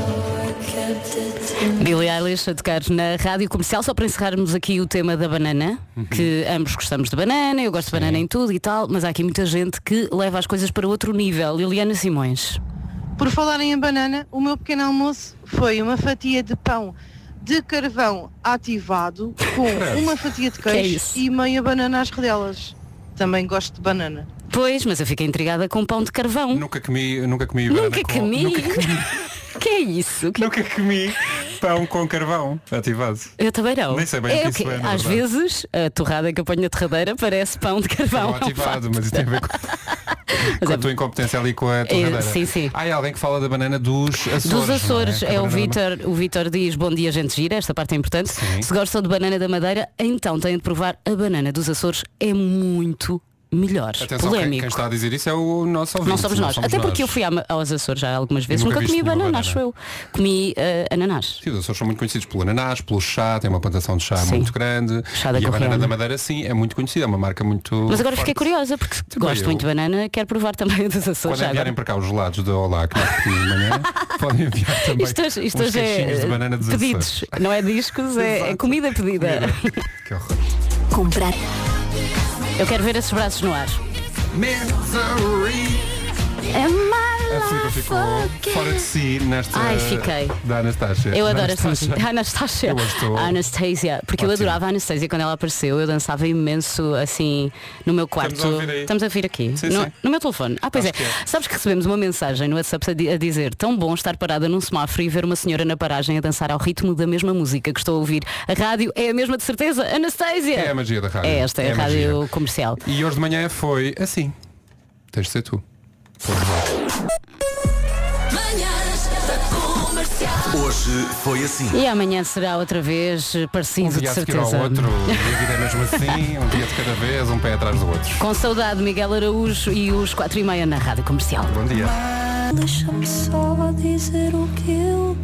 Billie Eilish a tocar na Rádio Comercial, só para encerrarmos aqui o tema da banana, que ambos gostamos de banana, eu gosto de banana em tudo e tal, mas há aqui muita gente que leva as coisas para outro nível. Liliana Simões. Por falarem em banana, o meu pequeno almoço foi uma fatia de pão de carvão ativado com uma fatia de queijo e meia banana às rodelas. Também gosto de banana. Pois, mas eu fiquei intrigada com pão de carvão. Nunca comi banana Nunca comi. Que é isso? Nunca comi pão com carvão ativado. Eu também não. Nem sei bem o que isso é, às vezes, a torrada que eu ponho na torradeira parece pão de carvão. Ativado, mas isso tem a ver com a tua incompetência ali com a torradeira. Sim. Há alguém que fala da banana dos Açores. Dos Açores. É o Vítor. O Vítor diz, bom dia, gente gira. Esta parte é importante. Sim. Se gostam de banana da Madeira, então têm de provar a banana dos Açores. É muito melhor. Atenção, polémico. Quem está a dizer isso é o nosso ouvinte. Não somos nós. Até porque eu fui aos Açores já algumas vezes. Nunca comi banana, acho eu. Comi ananás. Sim, os Açores são muito conhecidos pelo ananás, pelo chá, tem uma plantação de chá muito grande. Chá da e Correia. A banana da Madeira, sim, é muito conhecida, é uma marca muito Mas agora forte. fiquei curiosa, porque gosto muito de banana, quero provar também dos Açores. Quando enviarem para cá os gelados da Olá, que nós pedimos de manhã, podem enviar também isto hoje é de banana dos pedidos, Açores. não é discos, é comida pedida. Que horror. Comprar. Eu quero ver esses braços no ar. Misery. Am I A Filipa ficou fora de si nesta fiquei. da Anastasia. Eu adoro a Anastasia. estou... A Anastasia. Porque eu adorava a Anastasia quando ela apareceu. Eu dançava imenso assim no meu quarto. Estamos a ouvir aqui. Sim, no meu telefone. Pois é. Sabes que recebemos uma mensagem no WhatsApp a dizer: tão bom estar parada num semáforo e ver uma senhora na paragem a dançar ao ritmo da mesma música que estou a ouvir. A rádio é a mesma de certeza. Anastasia. É a magia da rádio. É esta, é a rádio comercial. E hoje de manhã foi assim. Tens de ser tu. Hoje foi assim. E amanhã será outra vez parecido, de certeza. Ao outro, e a vida é mesmo assim, um dia de cada vez, um pé atrás do outro. Com saudade, Miguel Araújo e os 4:30 na Rádio Comercial. Bom dia. Deixa-me só dizer o que eu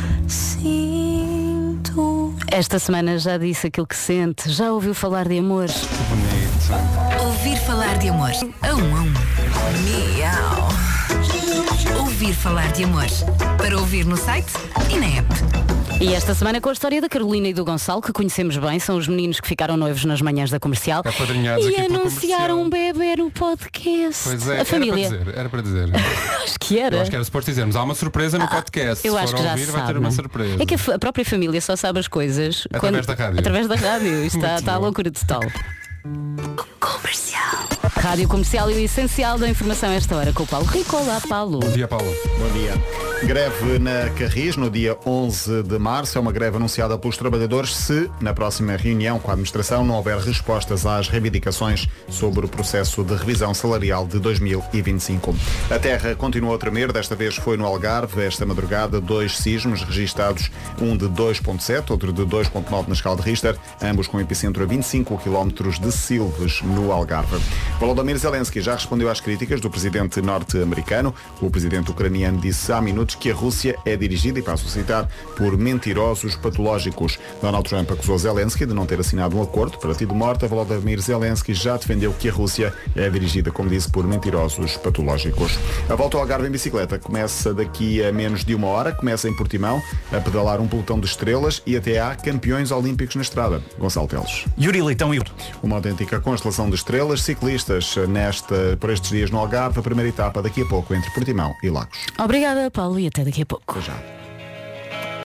sinto. Esta semana já disse aquilo que sente, já ouviu falar de amor. Bonito. Ouvir falar de amor. A um. Miau. Ouvir falar de amor. Para ouvir no site e na app. E esta semana com a história da Carolina e do Gonçalo, que conhecemos bem, são os meninos que ficaram noivos nas manhãs da Comercial e anunciaram um bebê no podcast. Pois é, a família. Era para dizer. Acho que era. Eu acho que era suposto dizermos, há uma surpresa no podcast. Eu Se acho for que já ouvir, sabe. vai ter uma surpresa. É que a própria família só sabe as coisas através da rádio. Através da rádio. Isto está a loucura total. Comercial. Rádio Comercial e o essencial da informação a esta hora com o Paulo Rico. Olá, Paulo. Bom dia, Paulo. Bom dia. Greve na Carris no dia 11 de março. É uma greve anunciada pelos trabalhadores se, na próxima reunião com a administração, não houver respostas às reivindicações sobre o processo de revisão salarial de 2025. A terra continua a tremer. Desta vez foi no Algarve. Esta madrugada, 2 sismos registados. Um de 2.7, outro de 2.9 na escala de Richter. Ambos com epicentro a 25 km de Silves, no Algarve. Volodymyr Zelensky já respondeu às críticas do presidente norte-americano. O presidente ucraniano disse há minutos que a Rússia é dirigida, e passo a citar, por mentirosos patológicos. Donald Trump acusou Zelensky de não ter assinado um acordo para de morte. Volodymyr Zelensky já defendeu que a Rússia é dirigida, como disse, por mentirosos patológicos. A volta ao Algarve em bicicleta começa daqui a menos de uma hora. Começa em Portimão, a pedalar um pelotão de estrelas e até há campeões olímpicos na estrada. Gonçalo Teles. Yuri Leitão e... Uma autêntica constelação de estrelas ciclistas por estes dias no Algarve. A primeira etapa daqui a pouco entre Portimão e Lagos. Obrigada, Paulo, e até daqui a pouco. Até já.